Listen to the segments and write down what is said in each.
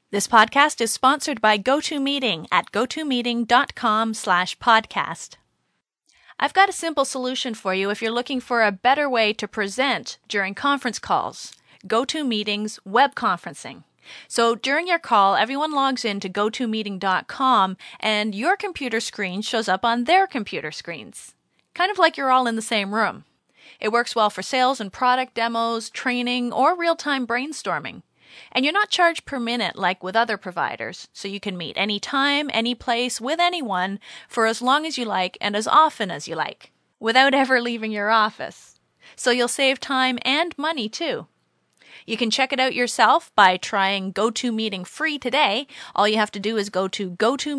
This podcast is sponsored by GoToMeeting at gotomeeting.com/podcast. I've got a simple solution for you if you're looking for a better way to present during conference calls. GoToMeeting's web conferencing. So during your call, everyone logs in to gotomeeting.com and your computer screen shows up on their computer screens. Kind of like you're all in the same room. It works well for sales and product demos, training, or real-time brainstorming. And you're not charged per minute like with other providers, so you can meet anytime, any place, with anyone for as long as you like and as often as you like, without ever leaving your office. So you'll save time and money too. You can check it out yourself by trying GoToMeeting free today. All you have to do is go to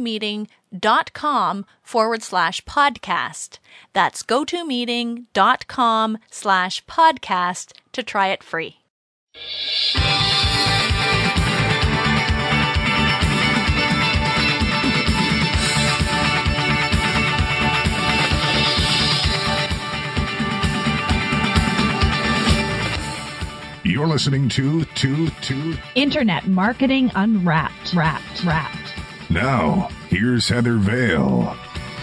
gotomeeting.com/podcast. That's gotomeeting.com/podcast to try it free. You're listening to Internet Marketing Unwrapped. Now, here's Heather Vale.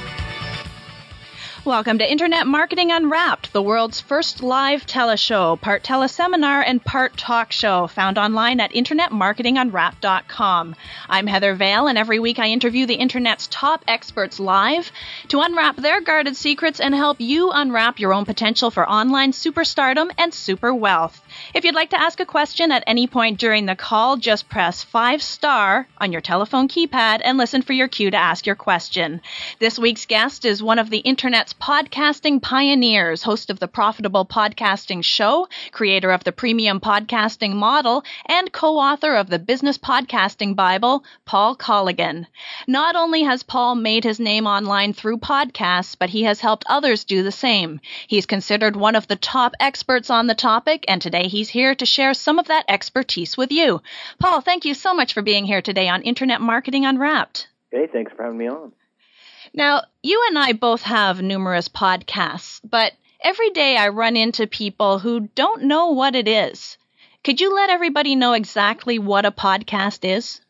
Welcome to Internet Marketing Unwrapped, the world's first live teleshow, part teleseminar and part talk show, found online at internetmarketingunwrapped.com. I'm Heather Vale, and every week I interview the Internet's top experts live to unwrap their guarded secrets and help you unwrap your own potential for online superstardom and super wealth. If you'd like to ask a question at any point during the call, just press 5* on your telephone keypad and listen for your cue to ask your question. This week's guest is one of the Internet's podcasting pioneers, host of the Profitable Podcasting Show, creator of the Premium Podcasting Model, and co-author of the Business Podcasting Bible, Paul Colligan. Not only has Paul made his name online through podcasts, but he has helped others do the same. He's considered one of the top experts on the topic, and today he's here to share some of that expertise with you. Paul, thank you so much for being here today on Internet Marketing Unwrapped. Hey, thanks for having me on. Now, you and I both have numerous podcasts, but every day I run into people who don't know what it is. Could you let everybody know exactly what a podcast is?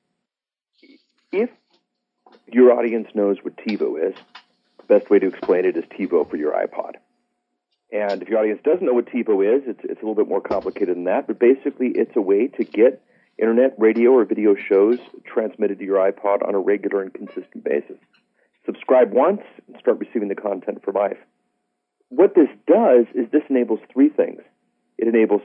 If your audience knows what TiVo is, the best way to explain it is TiVo for your iPod. And if your audience doesn't know what TiVo is, it's a little bit more complicated than that, but basically it's a way to get internet, radio, or video shows transmitted to your iPod on a regular and consistent basis. Subscribe once and start receiving the content for life. What this does is this enables three things. It enables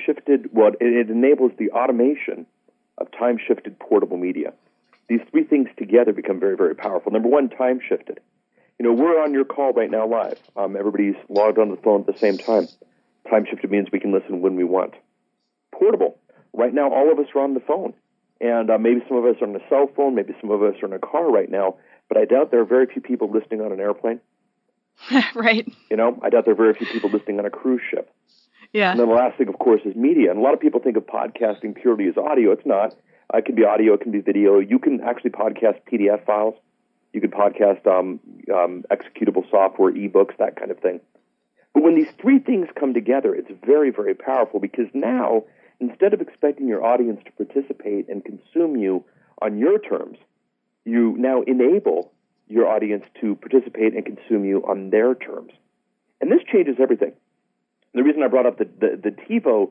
it enables the automation of time-shifted portable media. These three things together become very, very powerful. Number one, time-shifted. We're on your call right now live. Everybody's logged onto the phone at the same time. Time-shifted means we can listen when we want. Portable. Right now, all of us are on the phone. And maybe some of us are on a cell phone, maybe some of us are in a car right now, but I doubt there are very few people listening on an airplane. Right. I doubt there are very few people listening on a cruise ship. Yeah. And then the last thing, of course, is media. And a lot of people think of podcasting purely as audio. It's not. It can be audio. It can be video. You can actually podcast PDF files. You can podcast executable software, ebooks, that kind of thing. But when these three things come together, it's very, very powerful because now, instead of expecting your audience to participate and consume you on your terms, you now enable your audience to participate and consume you on their terms. And this changes everything. The reason I brought up the TiVo,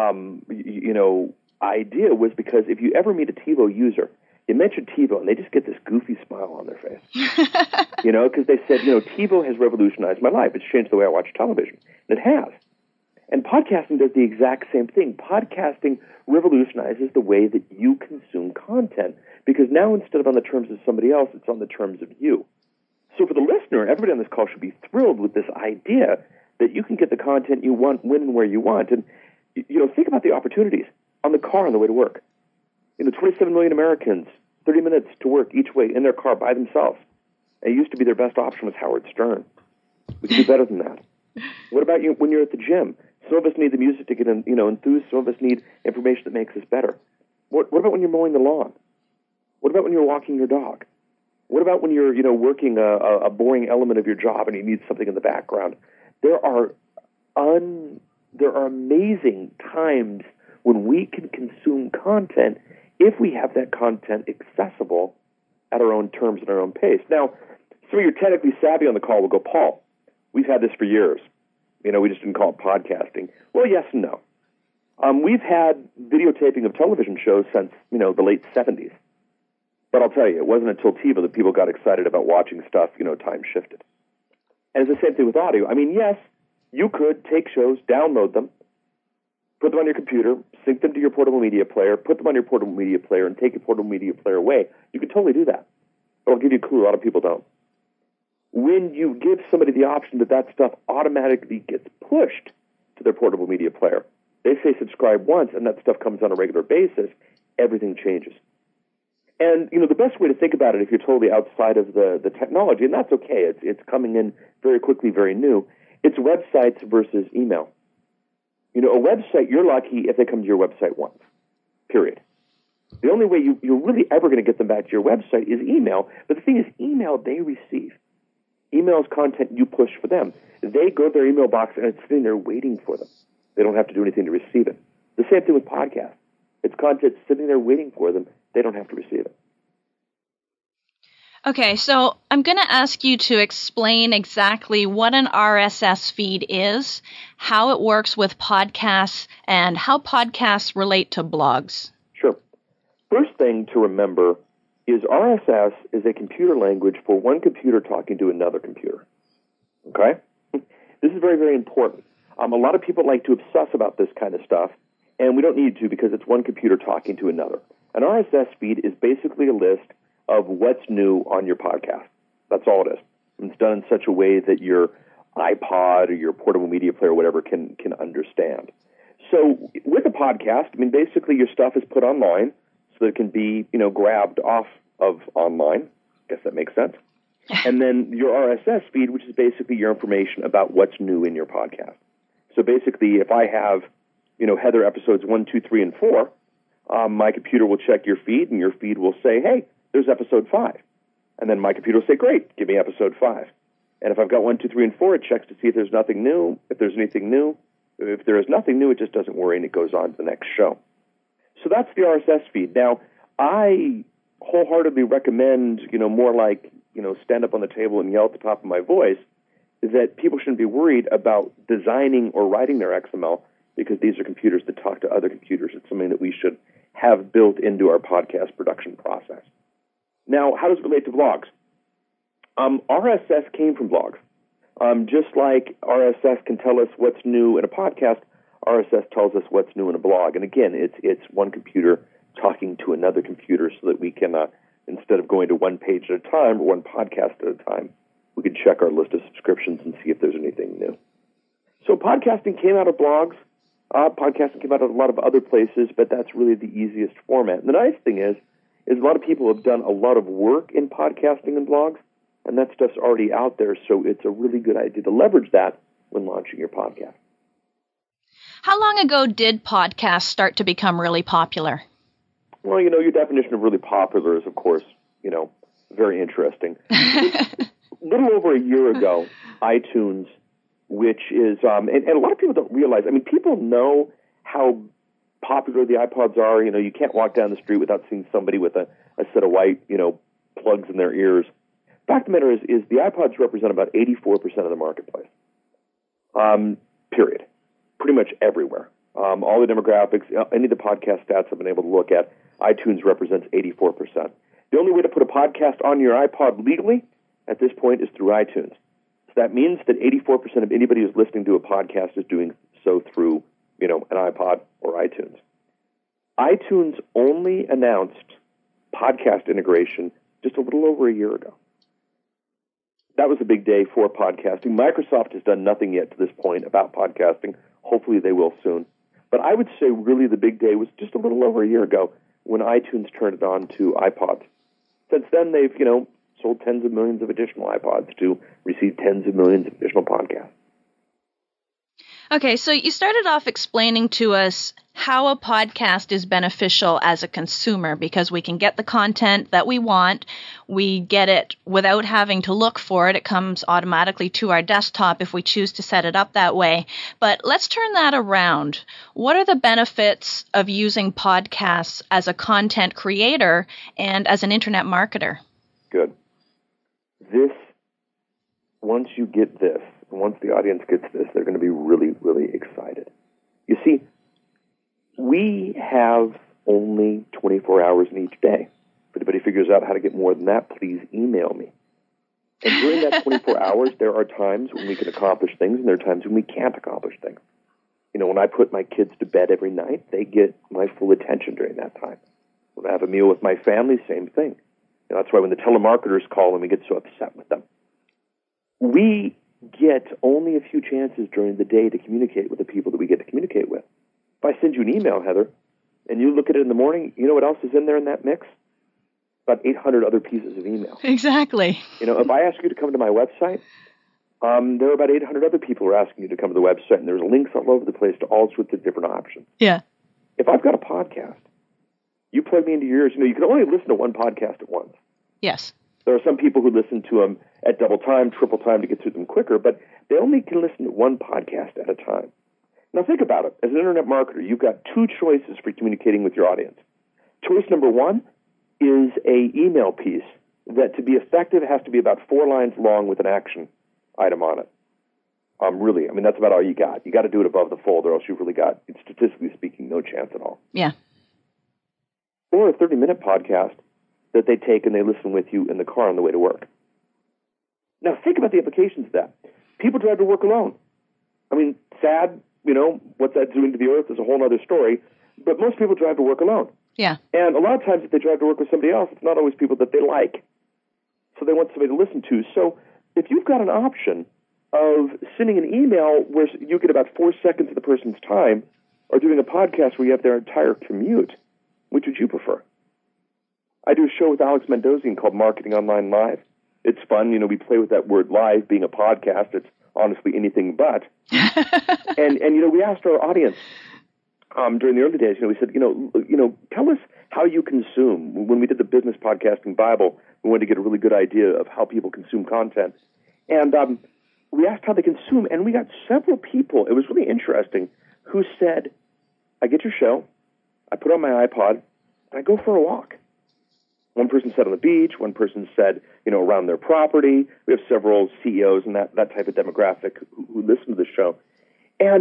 idea was because if you ever meet a TiVo user, you mention TiVo and they just get this goofy smile on their face. Because they said, TiVo has revolutionized my life. It's changed the way I watch television. And it has. And podcasting does the exact same thing. Podcasting revolutionizes the way that you consume content because now instead of on the terms of somebody else, it's on the terms of you. So for the listener, everybody on this call should be thrilled with this idea that you can get the content you want, when and where you want. And, think about the opportunities on the car on the way to work. 27 million Americans, 30 minutes to work each way in their car by themselves. It used to be their best option was Howard Stern. We can do better than that. What about you when you're at the gym? Some of us need the music to get enthused. Some of us need information that makes us better. What about when you're mowing the lawn? What about when you're walking your dog? What about when you're working a boring element of your job and you need something in the background? There are amazing times when we can consume content if we have that content accessible at our own terms and our own pace. Now, some of your technically savvy on the call will go, Paul, we've had this for years. We just didn't call it podcasting. Well, yes and no. We've had videotaping of television shows since, the late 70s. But I'll tell you, it wasn't until TiVo that people got excited about watching stuff, time shifted. And it's the same thing with audio. Yes, you could take shows, download them, put them on your computer, sync them to your portable media player, put them on your portable media player, and take your portable media player away. You could totally do that. But I'll give you a clue, a lot of people don't. When you give somebody the option that stuff automatically gets pushed to their portable media player, they say subscribe once, and that stuff comes on a regular basis, everything changes. And, the best way to think about it, if you're totally outside of the technology, and that's okay, it's coming in very quickly, very new, it's websites versus email. A website, you're lucky if they come to your website once, period. The only way you're really ever going to get them back to your website is email, but the thing is, email they receive. Email is content you push for them. They go to their email box, and it's sitting there waiting for them. They don't have to do anything to receive it. The same thing with podcasts. It's content sitting there waiting for them. They don't have to receive it. Okay, so I'm going to ask you to explain exactly what an RSS feed is, how it works with podcasts, and how podcasts relate to blogs. Sure. First thing to remember is RSS is a computer language for one computer talking to another computer. Okay? This is very, very important. A lot of people like to obsess about this kind of stuff, and we don't need to because it's one computer talking to another. An RSS feed is basically a list of what's new on your podcast. That's all it is. And it's done in such a way that your iPod or your portable media player or whatever can understand. So with a podcast, basically your stuff is put online so that it can be, grabbed off of online. I guess that makes sense. And then your RSS feed, which is basically your information about what's new in your podcast. So basically, if I have, Heather episodes 1, 2, 3, and 4, my computer will check your feed, and your feed will say, hey, there's episode 5. And then my computer will say, great, give me episode 5. And if I've got 1, 2, 3, and 4, it checks to see if there's nothing new. If there's anything new, if there is nothing new, it just doesn't worry, and it goes on to the next show. So that's the RSS feed. Now, I wholeheartedly recommend, more like, stand up on the table and yell at the top of my voice, is that people shouldn't be worried about designing or writing their XML because these are computers that talk to other computers. It's something that we should have built into our podcast production process. Now, how does it relate to blogs? RSS came from blogs. Just like RSS can tell us what's new in a podcast, RSS tells us what's new in a blog. And again, it's one computer talking to another computer so that we can, instead of going to one page at a time or one podcast at a time, we can check our list of subscriptions and see if there's anything new. So podcasting came out of blogs. Podcasting came out of a lot of other places, but that's really the easiest format. And the nice thing is a lot of people have done a lot of work in podcasting and blogs, and that stuff's already out there, so it's a really good idea to leverage that when launching your podcast. How long ago did podcasts start to become really popular? Well, your definition of really popular is, of course, very interesting. A little over a year ago, iTunes, which is, and a lot of people don't realize, people know how popular the iPods are. You can't walk down the street without seeing somebody with a set of white, plugs in their ears. Fact of the matter is the iPods represent about 84% of the marketplace. Period. Pretty much everywhere. All the demographics, any of the podcast stats I've been able to look at, iTunes represents 84%. The only way to put a podcast on your iPod legally at this point is through iTunes. So that means that 84% of anybody who's listening to a podcast is doing so through, an iPod or iTunes. iTunes only announced podcast integration just a little over a year ago. That was a big day for podcasting. Microsoft has done nothing yet to this point about podcasting. Hopefully they will soon. But I would say really the big day was just a little over a year ago when iTunes turned it on to iPods. Since then, they've, sold tens of millions of additional iPods to receive tens of millions of additional podcasts. Okay, so you started off explaining to us how a podcast is beneficial as a consumer because we can get the content that we want. We get it without having to look for it. It comes automatically to our desktop if we choose to set it up that way. But let's turn that around. What are the benefits of using podcasts as a content creator and as an internet marketer? Good. Once you get this, and once the audience gets this, they're going to be really, really excited. You see, we have only 24 hours in each day. If anybody figures out how to get more than that, please email me. And during that 24 hours, there are times when we can accomplish things, and there are times when we can't accomplish things. You know, when I put my kids to bed every night, they get my full attention during that time. When I have a meal with my family, same thing. You know, that's why when the telemarketers call and we get so upset with them. We get only a few chances during the day to communicate with the people that we get to communicate with. If I send you an email, Heather, and you look at it in the morning, you know what else is in there in that mix? About 800 other pieces of email. Exactly. You know, if I ask you to come to my website, there are about 800 other people who are asking you to come to the website, and there's links all over the place to all sorts of different options. Yeah. If I've got a podcast, you plug me into your ears. You know, you can only listen to one podcast at once. Yes. There are some people who listen to them at double time, triple time to get through them quicker, but they only can listen to one podcast at a time. Now think about it. As an internet marketer, you've got two choices for communicating with your audience. Choice number one is a email piece that, to be effective, has to be about 4 lines long with an action item on it. Really, I mean, that's about all you got. You got to do it above the fold, or else you've really got, statistically speaking, no chance at all. Yeah. Or a 30-minute podcast that they take and they listen with you in the car on the way to work. Now, think about the implications of that. People drive to work alone. I mean, sad, you know, what's that doing to the earth is a whole other story, but most people drive to work alone. Yeah. And a lot of times if they drive to work with somebody else, it's not always people that they like. So they want somebody to listen to. So if you've got an option of sending an email where you get about 4 seconds of the person's time, or doing a podcast where you have their entire commute, which would you prefer? I do a show with Alex Mendozian called Marketing Online Live. It's fun. You know, we play with that word live being a podcast. It's honestly anything but. and you know, we asked our audience during the early days, you know, we said, you know, tell us how you consume. When we did the Business Podcasting Bible, we wanted to get a really good idea of how people consume content. And we asked how they consume, and we got several people, it was really interesting, who said, I get your show, I put on my iPod, and I go for a walk. One person said on the beach. One person said, you know, around their property. We have several CEOs and that type of demographic who listen to the show. And,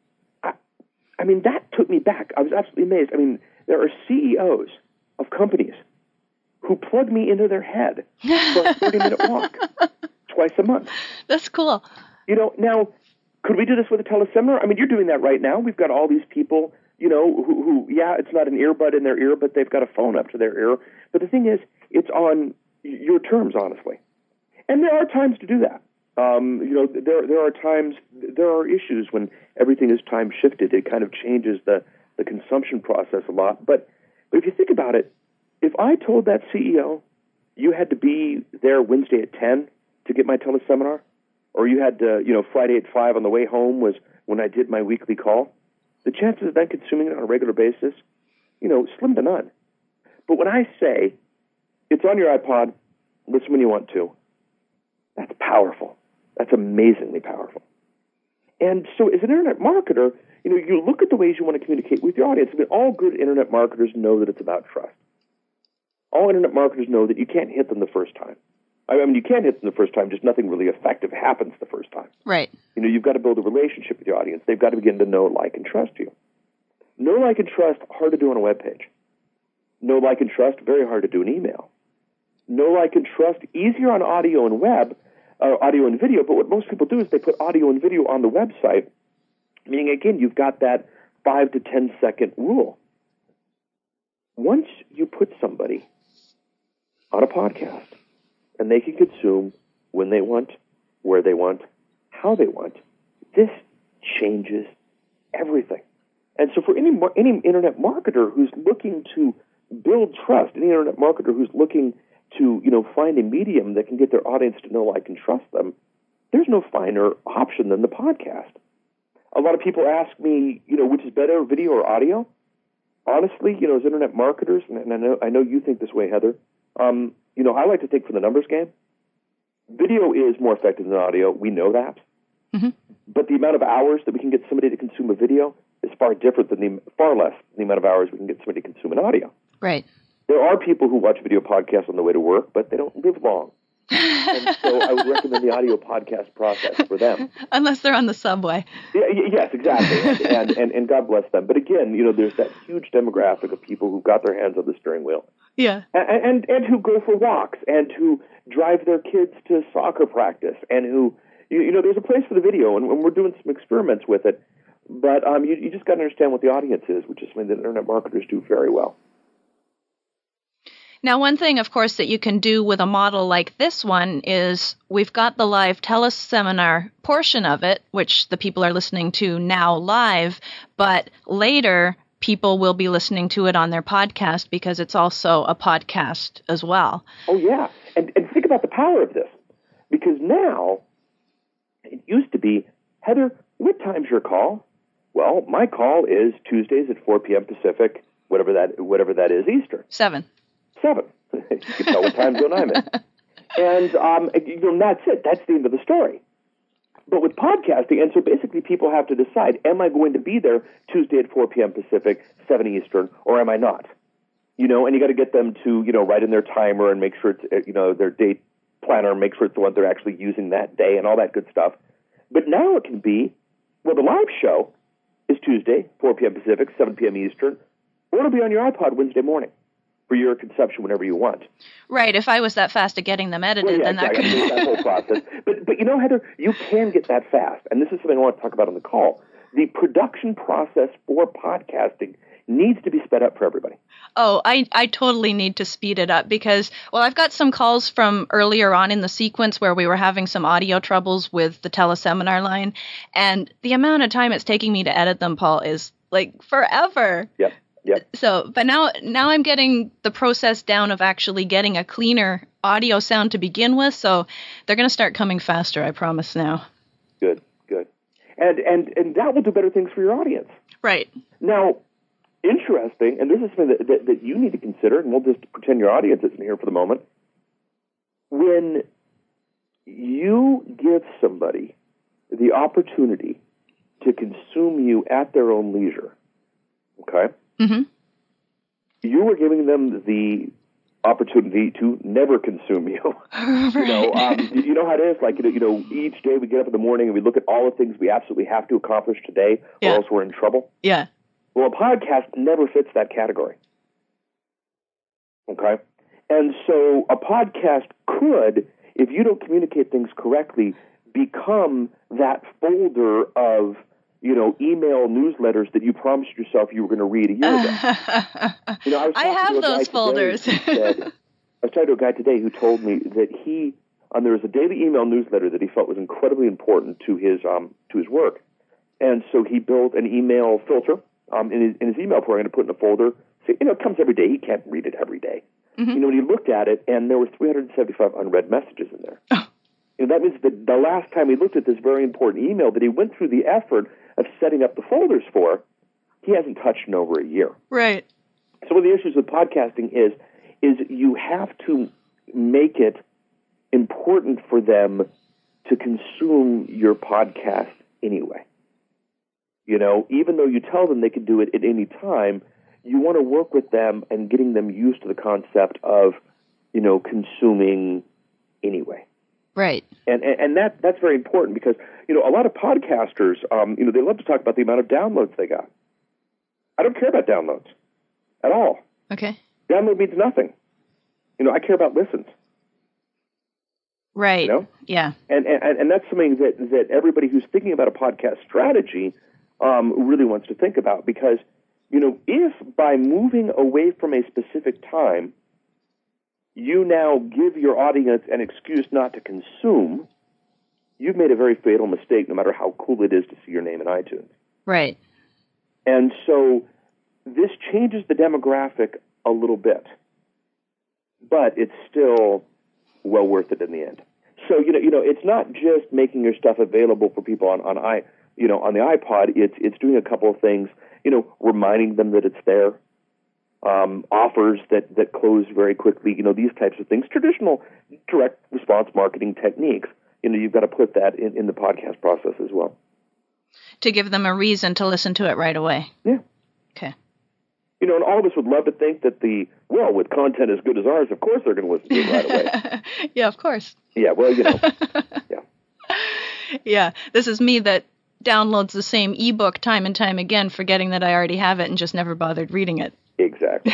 I mean, that took me back. I was absolutely amazed. I mean, there are CEOs of companies who plug me into their head for a 30-minute walk twice a month. That's cool. You know, now, could we do this with a teleseminar? I mean, you're doing that right now. We've got all these people, you know, who yeah, it's not an earbud in their ear, but they've got a phone up to their ear. But the thing is, it's on your terms, honestly. And there are times to do that. You know, there are times, there are issues when everything is time shifted. It kind of changes the consumption process a lot. But if you think about it, if I told that CEO you had to be there Wednesday at 10 to get my teleseminar, or you had to, you know, Friday at 5 on the way home was when I did my weekly call, the chances of them consuming it on a regular basis, you know, slim to none. But when I say it's on your iPod, listen when you want to, that's powerful. That's amazingly powerful. And so as an internet marketer, you know, you look at the ways you want to communicate with your audience. I mean, all good internet marketers know that it's about trust. All internet marketers know that you can't hit them the first time. I mean, you can hit them the first time, just nothing really effective happens the first time. Right. You know, you've got to build a relationship with your audience. They've got to begin to know, like, and trust you. Know, like, and trust, hard to do on a web page. Know, like, and trust, very hard to do in email. Know, like, and trust, easier on audio and web, audio and video, but what most people do is they put audio and video on the website, meaning, again, you've got that 5 to 10 second rule. Once you put somebody on a podcast, and they can consume when they want, where they want, how they want, this changes everything. And so for any internet marketer who's looking to build trust, any internet marketer who's looking to, you know, find a medium that can get their audience to know, like, and trust them, there's no finer option than the podcast. A lot of people ask me, which is better, video or audio? Honestly, as internet marketers, and I know you think this way, Heather, I like to think for the numbers game. Video is more effective than audio. We know that. Mm-hmm. But the amount of hours that we can get somebody to consume a video is far different than far less than the amount of hours we can get somebody to consume an audio. Right. There are people who watch video podcasts on the way to work, but they don't live long. And so I would recommend the audio podcast process for them. Unless they're on the subway. Yes, exactly. And God bless them. But again, there's that huge demographic of people who've got their hands on the steering wheel. Yeah. And who go for walks and who drive their kids to soccer practice and who, there's a place for the video, and we're doing some experiments with it. But you just got to understand what the audience is, which is something that internet marketers do very well. Now, one thing, of course, that you can do with a model like this one is we've got the live teleseminar portion of it, which the people are listening to now live, but later people will be listening to it on their podcast because it's also a podcast as well. Oh, yeah. And think about the power of this. Because now, it used to be, Heather, what time's your call? Well, my call is Tuesdays at 4 p.m. Pacific, whatever that is, Eastern. 7. You can tell what time zone I'm in. And that's it. That's the end of the story. But with podcasting, and so basically people have to decide, am I going to be there Tuesday at 4 p.m. Pacific, 7 Eastern, or am I not? And you got to get them to, write in their timer and make sure it's, their date planner, and make sure it's the one they're actually using that day and all that good stuff. But now it can be, well, the live show is Tuesday, 4 p.m. Pacific, 7 p.m. Eastern, or it'll be on your iPod Wednesday morning for your consumption whenever you want. Right. If I was that fast at getting them edited, then that could... that whole process. But Heather, you can get that fast. And this is something I want to talk about on the call. The production process for podcasting needs to be sped up for everybody. Oh, I totally need to speed it up because, well, I've got some calls from earlier on in the sequence where we were having some audio troubles with the teleseminar line. And the amount of time it's taking me to edit them, Paul, is like forever. Yep. So, but now I'm getting the process down of actually getting a cleaner audio sound to begin with. So they're going to start coming faster, I promise now. Good. And that will do better things for your audience. Right. Now, interesting, and this is something that you need to consider, and we'll just pretend your audience isn't here for the moment. When you give somebody the opportunity to consume you at their own leisure, okay? Mm-hmm. You are giving them the opportunity to never consume you. Right. You know how it is? Like, each day we get up in the morning and we look at all the things we absolutely have to accomplish today, or else we're in trouble. Yeah. Well, a podcast never fits that category. Okay? And so a podcast could, if you don't communicate things correctly, become that folder of email newsletters that you promised yourself you were going to read a year ago. I have those folders. I was talking to a guy today who told me that there was a daily email newsletter that he felt was incredibly important to his work, and so he built an email filter in his email program to put in a folder. So, it comes every day. He can't read it every day. Mm-hmm. When he looked at it, and there were 375 unread messages in there. Oh. That means that the last time he looked at this very important email that he went through the effort of setting up the folders for, he hasn't touched in over a year. Right. So one of the issues with podcasting is you have to make it important for them to consume your podcast anyway. Even though you tell them they can do it at any time, you want to work with them and getting them used to the concept of, consuming anyway. Right. And that's very important because, a lot of podcasters, they love to talk about the amount of downloads they got. I don't care about downloads at all. Okay. Download means nothing. I care about listens. Right. Yeah. And that's something that everybody who's thinking about a podcast strategy really wants to think about because, if by moving away from a specific time, you now give your audience an excuse not to consume, you've made a very fatal mistake no matter how cool it is to see your name in iTunes. Right. And so this changes the demographic a little bit, but it's still well worth it in the end. So, it's not just making your stuff available for people on on the iPod, it's doing a couple of things, reminding them that it's there, offers that close very quickly, these types of things, traditional direct response marketing techniques. You've got to put that in the podcast process as well. To give them a reason to listen to it right away. Yeah. Okay. And all of us would love to think that with content as good as ours, of course they're going to listen to it right away. Yeah, of course. Yeah, well, yeah. Yeah, this is me that downloads the same ebook time and time again, forgetting that I already have it and just never bothered reading it. Exactly.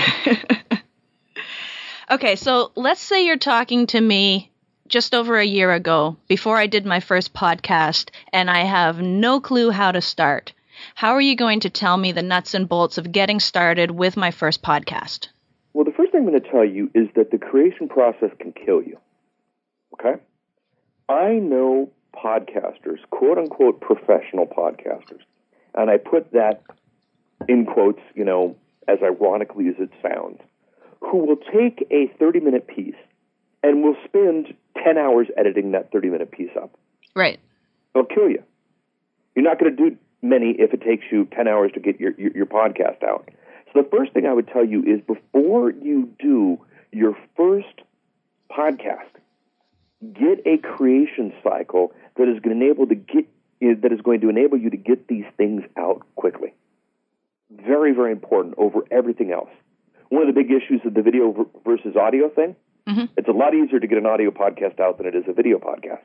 Okay, so let's say you're talking to me just over a year ago, before I did my first podcast, and I have no clue how to start. How are you going to tell me the nuts and bolts of getting started with my first podcast? Well, the first thing I'm going to tell you is that the creation process can kill you. Okay? I know podcasters, quote-unquote professional podcasters, and I put that in quotes, as ironically as it sounds, who will take a 30-minute piece and will spend 10 hours editing that 30-minute piece up. Right. It'll kill you. You're not going to do many if it takes you 10 hours to get your podcast out. So the first thing I would tell you is before you do your first podcast, get a creation cycle that is going to enable you to get these things out quickly. Very, very important over everything else. One of the big issues of the video versus audio thing, it's a lot easier to get an audio podcast out than it is a video podcast.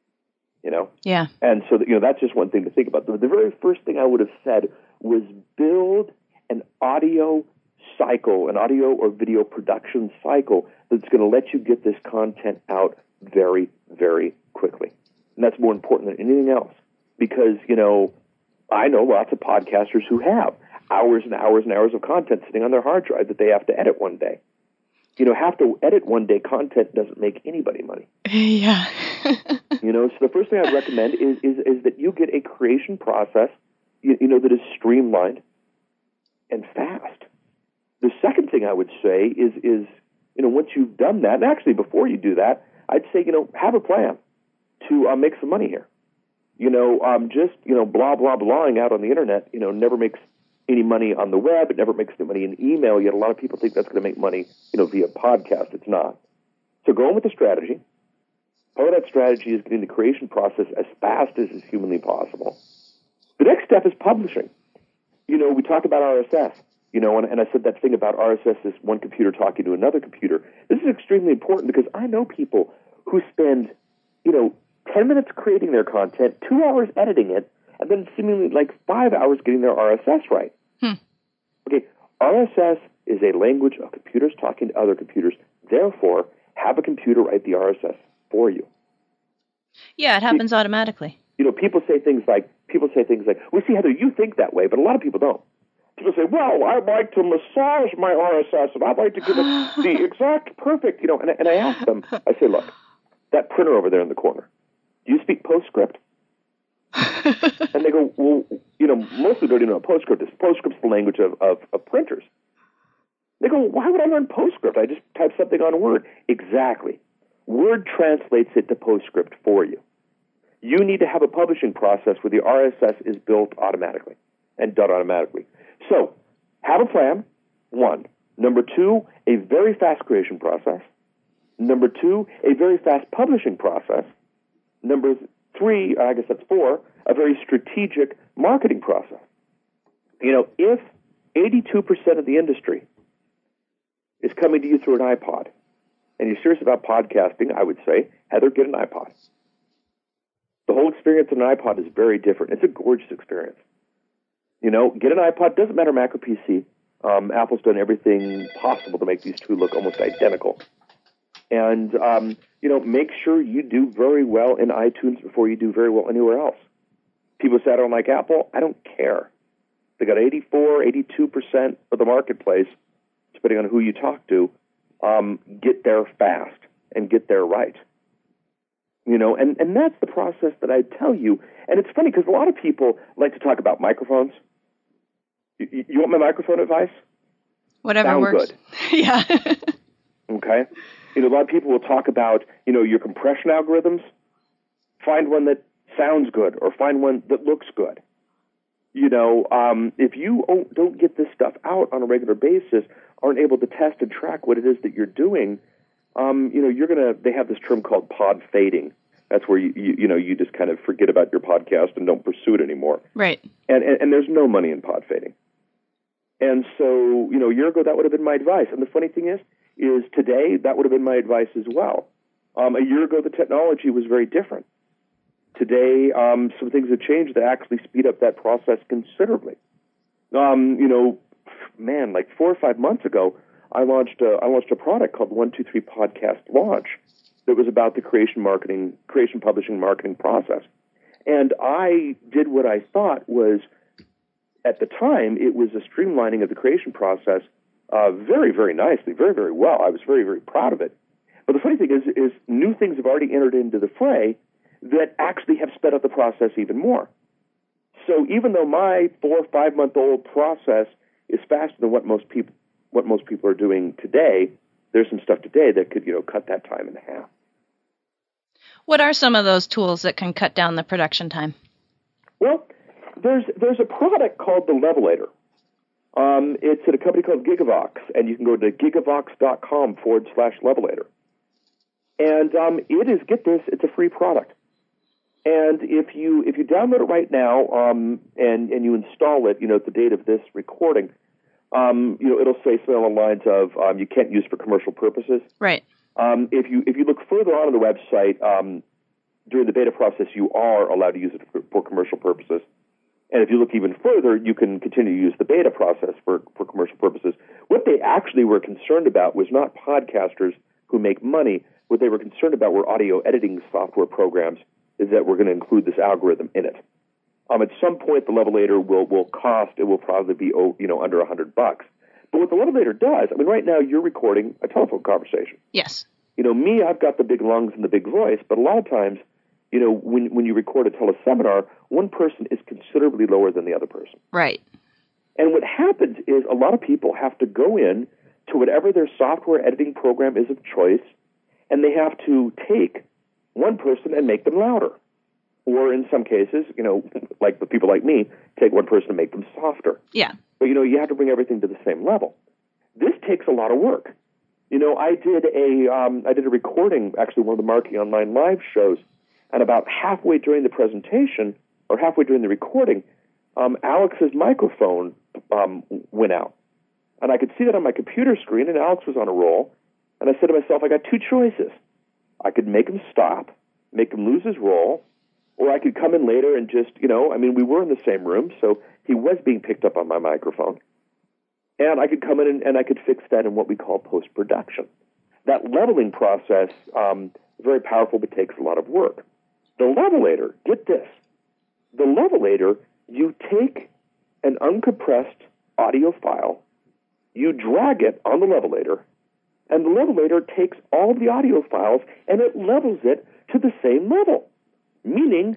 Yeah. And so, that's just one thing to think about. The very first thing I would have said was build an audio cycle, an audio or video production cycle that's going to let you get this content out very, very quickly. And that's more important than anything else because, I know lots of podcasters who have hours and hours and hours of content sitting on their hard drive that they have to edit one day. Have to edit one day content doesn't make anybody money. Yeah. So the first thing I'd recommend is that you get a creation process, that is streamlined and fast. The second thing I would say is once you've done that, and actually before you do that, I'd say, have a plan to make some money here. Just, blah, blah, blahing out on the internet, never makes any money on the web. It never makes any money in email, yet a lot of people think that's going to make money, via podcast. It's not. So go in with a strategy. Part of that strategy is getting the creation process as fast as is humanly possible. The next step is publishing. We talk about RSS, and I said that thing about RSS is one computer talking to another computer. This is extremely important because I know people who spend, 10 minutes creating their content, 2 hours editing it, and then seemingly 5 hours getting their RSS right. Okay, RSS is a language of computers talking to other computers. Therefore, have a computer write the RSS for you. Yeah, it happens automatically. People say things like, well, see, Heather, you think that way, but a lot of people don't. People say, well, I'd like to massage my RSS, and I'd like to give it the exact perfect, and I ask them, I say, look, that printer over there in the corner, do you speak PostScript? And they go, well, most people don't even know what PostScript is. PostScript's the language of printers. They go, why would I learn PostScript? I just type something on Word. Exactly. Word translates it to PostScript for you. You need to have a publishing process where the RSS is built automatically and done automatically. So, have a plan, one. Number two, a very fast creation process. Number two, a very fast publishing process. Number three, I guess that's four, a very strategic marketing process. If 82% of the industry is coming to you through an iPod, and you're serious about podcasting, I would say, Heather, get an iPod. The whole experience on an iPod is very different. It's a gorgeous experience. Get an iPod. Doesn't matter Mac or PC. Apple's done everything possible to make these two look almost identical. And, make sure you do very well in iTunes before you do very well anywhere else. People say, I don't like Apple. I don't care. They got 84, 82% of the marketplace, depending on who you talk to, get there fast and get there right. And that's the process that I tell you. And it's funny because a lot of people like to talk about microphones. You want my microphone advice? Whatever Sound works. Good. Yeah. Okay. A lot of people will talk about, your compression algorithms. Find one that sounds good or find one that looks good. If you don't get this stuff out on a regular basis, aren't able to test and track what it is that you're doing, they have this term called pod fading. That's where you just kind of forget about your podcast and don't pursue it anymore. Right. And there's no money in pod fading. And so, a year ago, that would have been my advice. And the funny thing is today, that would have been my advice as well. A year ago, the technology was very different. Today, some things have changed that actually speed up that process considerably. Like 4 or 5 months ago, I launched a product called 123 Podcast Launch that was about the creation publishing marketing process. And I did what I thought was, at the time, it was a streamlining of the creation process very, very nicely, very, very well. I was very, very proud of it. But the funny thing is new things have already entered into the fray that actually have sped up the process even more. So even though my 4 or 5 month old process is faster than what most people are doing today, there's some stuff today that could cut that time in half. What are some of those tools that can cut down the production time? Well, there's a product called the Levelator. It's at a company called Gigavox, and you can go to gigavox.com/Levelator. And it is, get this, it's a free product. And if you download it right now and you install it, at the date of this recording, it'll say something along the lines of you can't use for commercial purposes. Right. If you look further on the website, during the beta process, you are allowed to use it for commercial purposes. And if you look even further, you can continue to use the beta process for commercial purposes. What they actually were concerned about was not podcasters who make money. What they were concerned about were audio editing software programs, is that we're going to include this algorithm in it. At some point, the Levelator will cost, it will probably be under $100. But what the Levelator does, right now you're recording a telephone conversation. Yes. Me, I've got the big lungs and the big voice, but a lot of times, when you record a teleseminar, one person is considerably lower than the other person. Right. And what happens is a lot of people have to go in to whatever their software editing program is of choice, and they have to take one person and make them louder. Or in some cases, like the people like me, take one person and make them softer. Yeah. But, you have to bring everything to the same level. This takes a lot of work. I did a recording, actually one of the Marketing Online live shows, and about halfway during the presentation, or halfway during the recording, Alex's microphone went out. And I could see that on my computer screen, and Alex was on a roll. And I said to myself, I got two choices. I could make him stop, make him lose his roll, or I could come in later and just, we were in the same room, so he was being picked up on my microphone. And I could come in and I could fix that in what we call post-production. That leveling process is very powerful, but takes a lot of work. The Levelator, get this. The Levelator, you take an uncompressed audio file, you drag it on the Levelator, and the Levelator takes all of the audio files and it levels it to the same level. Meaning,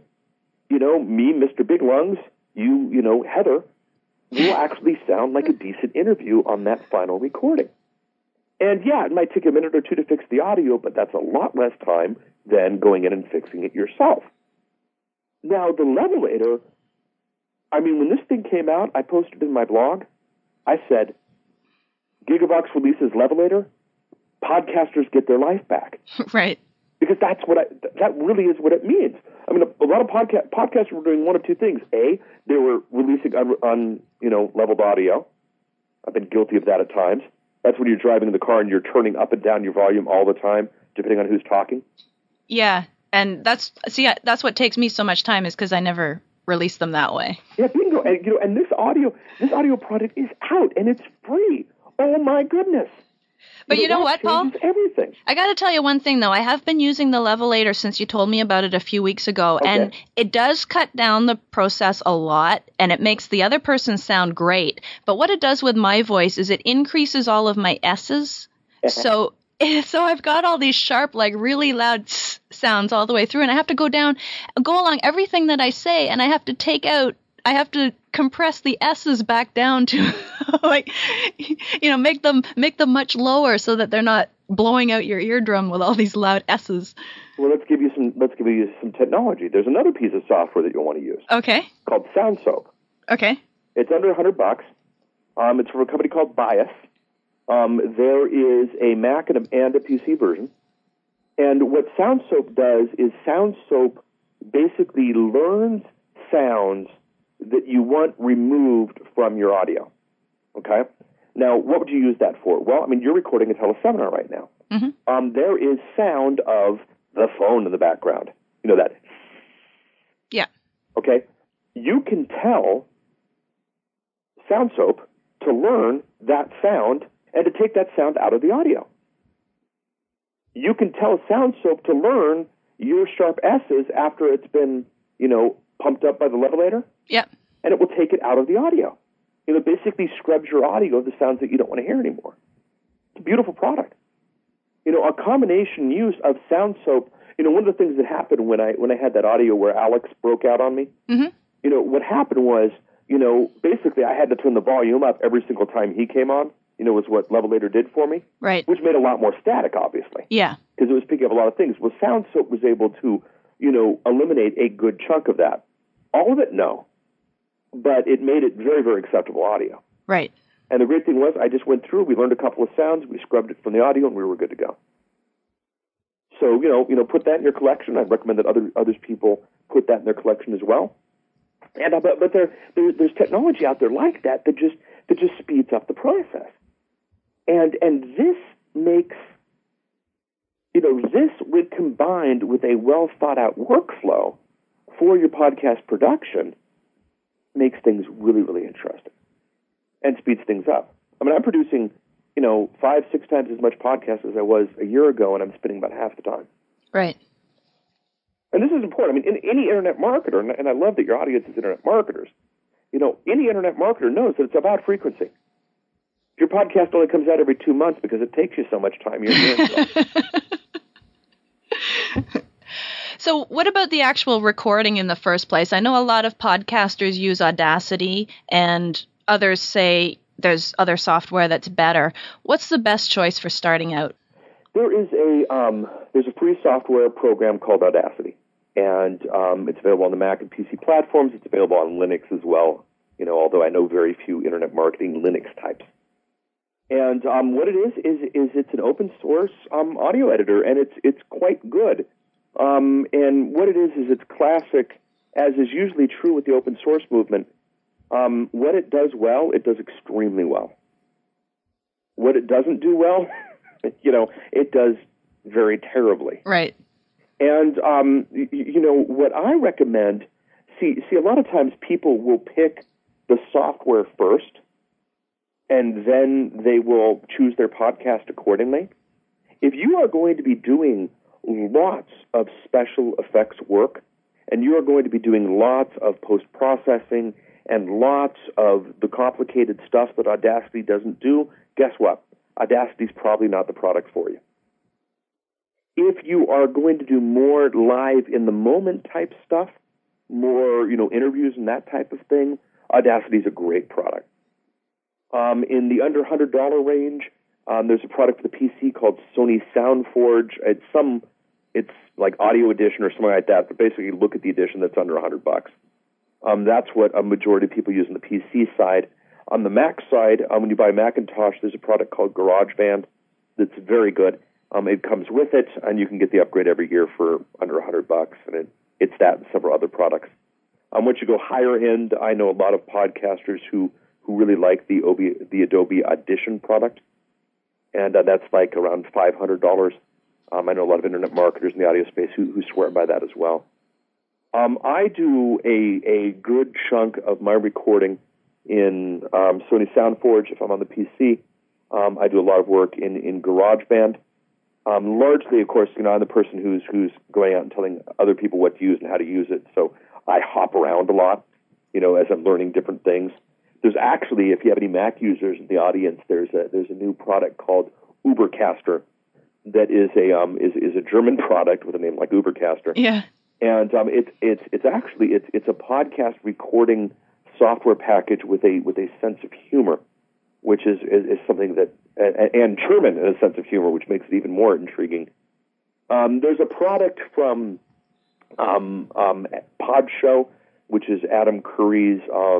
me, Mr. Big Lungs, you, Heather, will actually sound like a decent interview on that final recording. And yeah, it might take a minute or two to fix the audio, but that's a lot less time than going in and fixing it yourself. Now, the Levelator, when this thing came out, I posted in my blog, I said, Gigavox releases Levelator, podcasters get their life back. Right. Because that really is what it means. A lot of podcasters were doing one of two things. A, they were releasing leveled audio. I've been guilty of that at times. That's when you're driving in the car and you're turning up and down your volume all the time, depending on who's talking. Yeah, and that's what takes me so much time, is because I never release them that way. Yeah, bingo. And this audio product is out and it's free. Oh my goodness. But you know what, Paul? Everything. I got to tell you one thing, though. I have been using the Levelator since you told me about it a few weeks ago, okay. And it does cut down the process a lot, and it makes the other person sound great. But what it does with my voice is it increases all of my S's. So I've got all these sharp, like really loud sounds all the way through, and I have to go along everything that I say, and I have to compress the S's back down to make them much lower so that they're not blowing out your eardrum with all these loud S's. Well, let's give you some technology. There's another piece of software that you'll want to use. Okay. Called SoundSoap. Okay. It's under $100. It's from a company called Bias. There is a Mac and a PC version. And what SoundSoap does is SoundSoap basically learns sounds that you want removed from your audio. Okay? Now, what would you use that for? Well, I mean, you're recording a teleseminar right now. Mm-hmm. There is sound of the phone in the background. You know that? Yeah. Okay? You can tell SoundSoap to learn that sound and to take that sound out of the audio. You can tell SoundSoap to learn your sharp S's after it's been, pumped up by the levelator. Yep. And it will take it out of the audio. It basically scrubs your audio of the sounds that you don't want to hear anymore. It's a beautiful product. A combination use of SoundSoap. One of the things that happened when I had that audio where Alex broke out on me. Mm-hmm. What happened was, basically I had to turn the volume up every single time he came on. Was what Levelator did for me. Right. Which made a lot more static, obviously. Yeah. Because it was picking up a lot of things. Well, SoundSoap was able to, eliminate a good chunk of that. All of it, no. But it made it very, very acceptable audio. Right. And the great thing was, I just went through, we learned a couple of sounds, we scrubbed it from the audio, and we were good to go. So, put that in your collection. I'd recommend that others people put that in their collection as well. And but there's technology out there like that just speeds up the process. And this makes, this when combined with a well thought out workflow for your podcast production makes things really, really interesting and speeds things up. I mean, I'm producing, 5-6 times as much podcast as I was a year ago, and I'm spending about half the time. Right. And this is important. I mean, any internet marketer, and I love that your audience is internet marketers, any internet marketer knows that it's about frequency. If your podcast only comes out every 2 months because it takes you so much time, you're doing so. So what about the actual recording in the first place? I know a lot of podcasters use Audacity, and others say there's other software that's better. What's the best choice for starting out? There's a free software program called Audacity, and it's available on the Mac and PC platforms. It's available on Linux as well, although I know very few internet marketing Linux types. And what it is it's an open source audio editor, and it's quite good. And what it is it's classic, as is usually true with the open source movement. What it does well, it does extremely well. What it doesn't do well, it does very terribly. Right. And, what I recommend, see, a lot of times people will pick the software first, and then they will choose their podcast accordingly. If you are going to be doing lots of special effects work, and you are going to be doing lots of post-processing and lots of the complicated stuff that Audacity doesn't do, guess what? Audacity's probably not the product for you. If you are going to do more live in the moment type stuff, more, interviews and that type of thing, Audacity's a great product. In the under $100 range, there's a product for the PC called Sony SoundForge. It's like Audio Edition or something like that, but basically look at the edition that's under $100. That's what a majority of people use on the PC side. On the Mac side, when you buy Macintosh, there's a product called GarageBand that's very good. It comes with it, and you can get the upgrade every year for under $100, and it's that and several other products. Once you go higher end, I know a lot of podcasters who really like the Adobe Audition product, and that's like around $500. I know a lot of internet marketers in the audio space who swear by that as well. I do a good chunk of my recording in Sony SoundForge if I'm on the PC. I do a lot of work in GarageBand. Largely, of course, I'm the person who's going out and telling other people what to use and how to use it. So I hop around a lot, as I'm learning different things. There's actually, if you have any Mac users in the audience, there's a new product called Ubercaster that is a German product with a name like Ubercaster. Yeah. And it's a podcast recording software package with a sense of humor, which is something that and German in a sense of humor, which makes it even more intriguing. There's a product from Podshow, which is Adam Curry's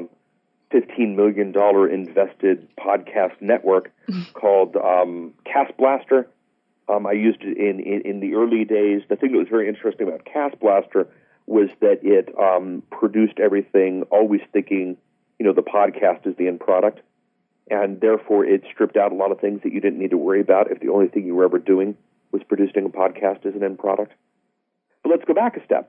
$15 million invested podcast network called Cast Blaster. I used it in the early days. The thing that was very interesting about Cast Blaster was that it produced everything, always thinking, the podcast is the end product, and therefore it stripped out a lot of things that you didn't need to worry about if the only thing you were ever doing was producing a podcast as an end product. But let's go back a step.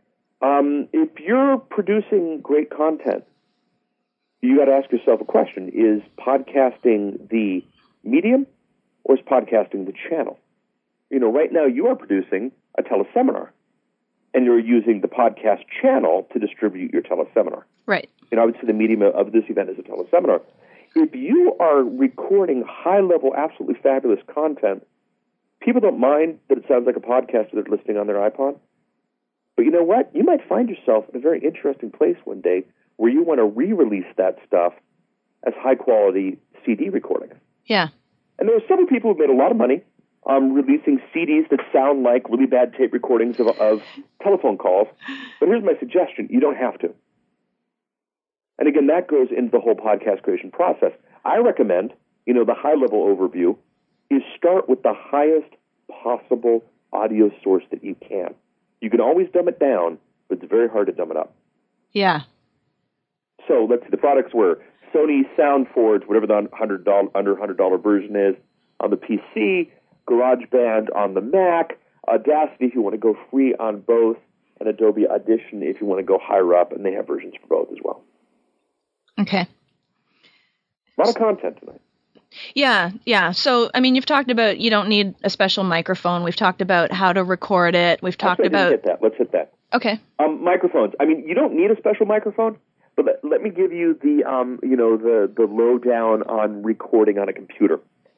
If you're producing great content, you got to ask yourself a question: is podcasting the medium, or is podcasting the channel? Right now you are producing a teleseminar, and you're using the podcast channel to distribute your teleseminar. Right. I would say the medium of this event is a teleseminar. If you are recording high-level, absolutely fabulous content, people don't mind that it sounds like a podcast that they're listening on their iPod. But you know what? You might find yourself in a very interesting place one day where you want to re-release that stuff as high-quality CD recordings. Yeah. And there are several people who've made a lot of money releasing CDs that sound like really bad tape recordings of telephone calls. But here's my suggestion. You don't have to. And again, that goes into the whole podcast creation process. I recommend, the high-level overview is start with the highest possible audio source that you can. You can always dumb it down, but it's very hard to dumb it up. Yeah. So let's see, the products were Sony SoundForge, whatever the under $100 version is, on the PC, GarageBand on the Mac, Audacity if you want to go free on both, and Adobe Audition if you want to go higher up, and they have versions for both as well. Okay. A lot of content tonight. Yeah. So, you've talked about you don't need a special microphone. We've talked about how to record it. We've talked about... Let's hit that. Okay. Microphones. You don't need a special microphone, but let me give you the lowdown on recording on a computer.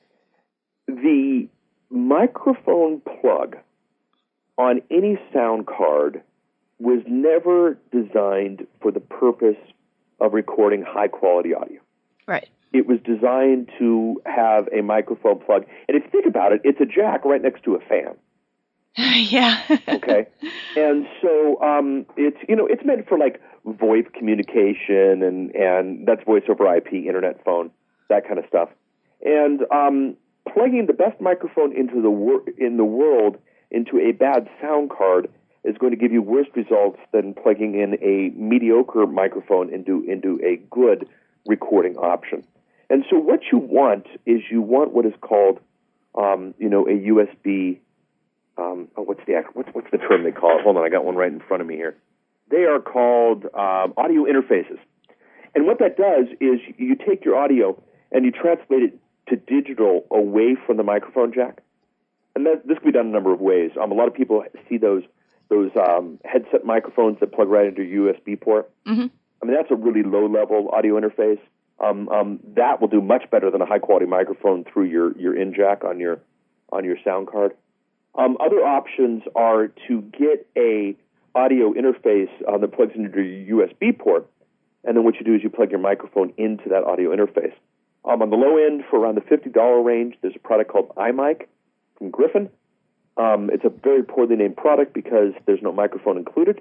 The microphone plug on any sound card was never designed for the purpose of recording high-quality audio. Right. It was designed to have a microphone plug. And if you think about it, it's a jack right next to a fan. Yeah. Okay. And so it's meant for like VoIP communication and that's voice over IP, internet phone, that kind of stuff. And plugging the best microphone in the world into a bad sound card is going to give you worse results than plugging in a mediocre microphone into a good recording option. And so what you want is what is called, a USB. What's the term they call it? Hold on, I got one right in front of me here. They are called audio interfaces. And what that does is you take your audio and you translate it to digital away from the microphone jack. And this can be done a number of ways. A lot of people see those headset microphones that plug right into your USB port. Mm-hmm. That's a really low-level audio interface. That will do much better than a high-quality microphone through your in jack on your sound card. Other options are to get a audio interface that plugs into your USB port, and then what you do is you plug your microphone into that audio interface. On the low end, for around the $50 range, there's a product called iMic from Griffin. It's a very poorly named product because there's no microphone included.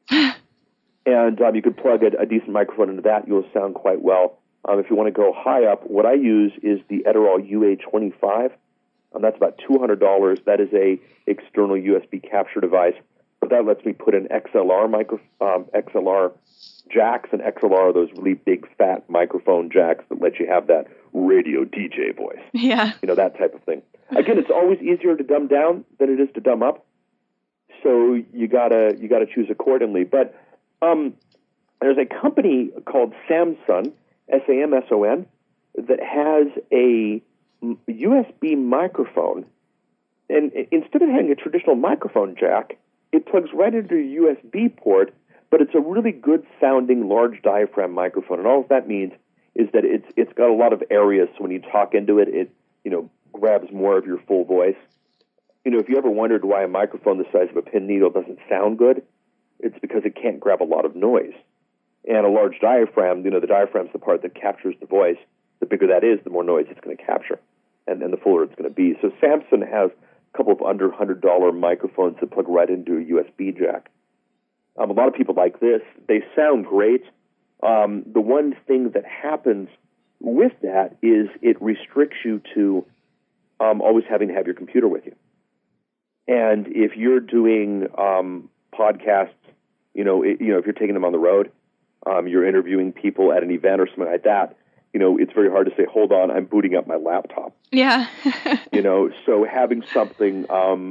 And you could plug a decent microphone into that. You'll sound quite well. If you want to go high up, what I use is the Edirol UA25. That's about $200. That is a external USB capture device. But that lets me put in XLR jacks, and XLR are those really big, fat microphone jacks that let you have that radio DJ voice. Yeah. That type of thing. Again, it's always easier to dumb down than it is to dumb up. So you gotta choose accordingly. But there's a company called Samson, Samson, that has a USB microphone, and instead of having a traditional microphone jack, it plugs right into your USB port, but it's a really good-sounding large diaphragm microphone, and all that means is that it's got a lot of areas, so when you talk into it, it grabs more of your full voice. If you ever wondered why a microphone the size of a pin needle doesn't sound good, it's because it can't grab a lot of noise. And a large diaphragm, the diaphragm's the part that captures the voice. The bigger that is, the more noise it's going to capture. and the fuller it's going to be. So Samson has a couple of under $100 microphones that plug right into a USB jack. A lot of people like this. They sound great. The one thing that happens with that is it restricts you to always having to have your computer with you. And if you're doing podcasts, if you're taking them on the road, you're interviewing people at an event or something like that, it's very hard to say, hold on, I'm booting up my laptop. Yeah. So having something,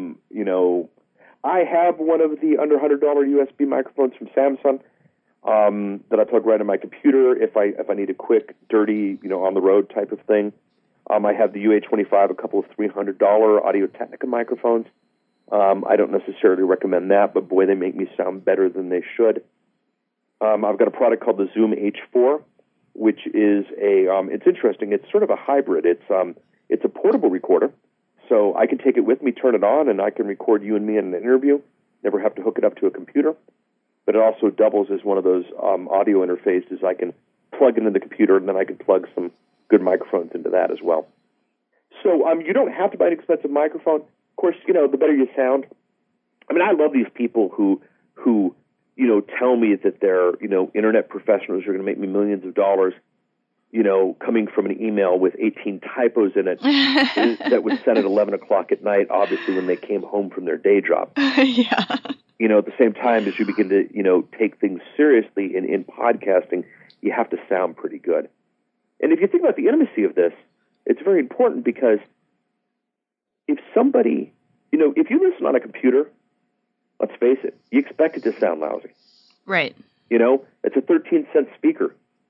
I have one of the under $100 USB microphones from Samsung that I plug right in my computer if I need a quick, dirty, on the road type of thing. I have the UA25, a couple of $300 Audio-Technica microphones. I don't necessarily recommend that, but boy, they make me sound better than they should. I've got a product called the Zoom H4, which is it's interesting. It's sort of a hybrid. It's a portable recorder, so I can take it with me, turn it on, and I can record you and me in an interview. Never have to hook it up to a computer. But it also doubles as one of those audio interfaces. I can plug it into the computer, and then I can plug some good microphones into that as well. So you don't have to buy an expensive microphone. Of course, the better you sound. I mean, I love these people who tell me that they're, internet professionals who are going to make me millions of dollars, coming from an email with 18 typos in it that was sent at 11 o'clock at night, obviously when they came home from their day job. Yeah. At the same time as you begin to, take things seriously in podcasting, you have to sound pretty good. And if you think about the intimacy of this, it's very important because if somebody, if you listen on a computer, let's face it, you expect it to sound lousy. Right. It's a 13-cent speaker.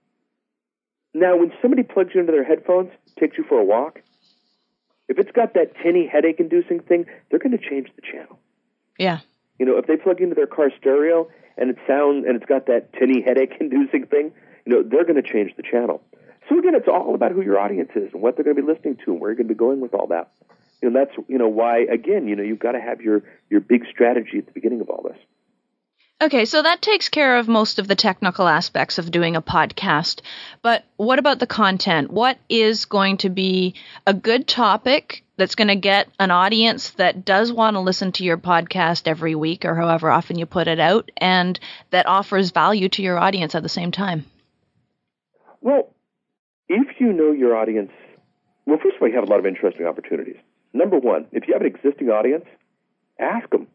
Now, when somebody plugs you into their headphones, takes you for a walk, if it's got that tinny headache-inducing thing, they're going to change the channel. Yeah. If they plug into their car stereo and it's got that tinny headache-inducing thing, they're going to change the channel. So again, it's all about who your audience is and what they're going to be listening to and where you're going to be going with all that. That's why again, you've got to have your big strategy at the beginning of all this. Okay, so that takes care of most of the technical aspects of doing a podcast. But what about the content? What is going to be a good topic that's going to get an audience that does want to listen to your podcast every week or however often you put it out, and that offers value to your audience at the same time? Well, if you know your audience, well, first of all, you have a lot of interesting opportunities. Number one, if you have an existing audience, ask them.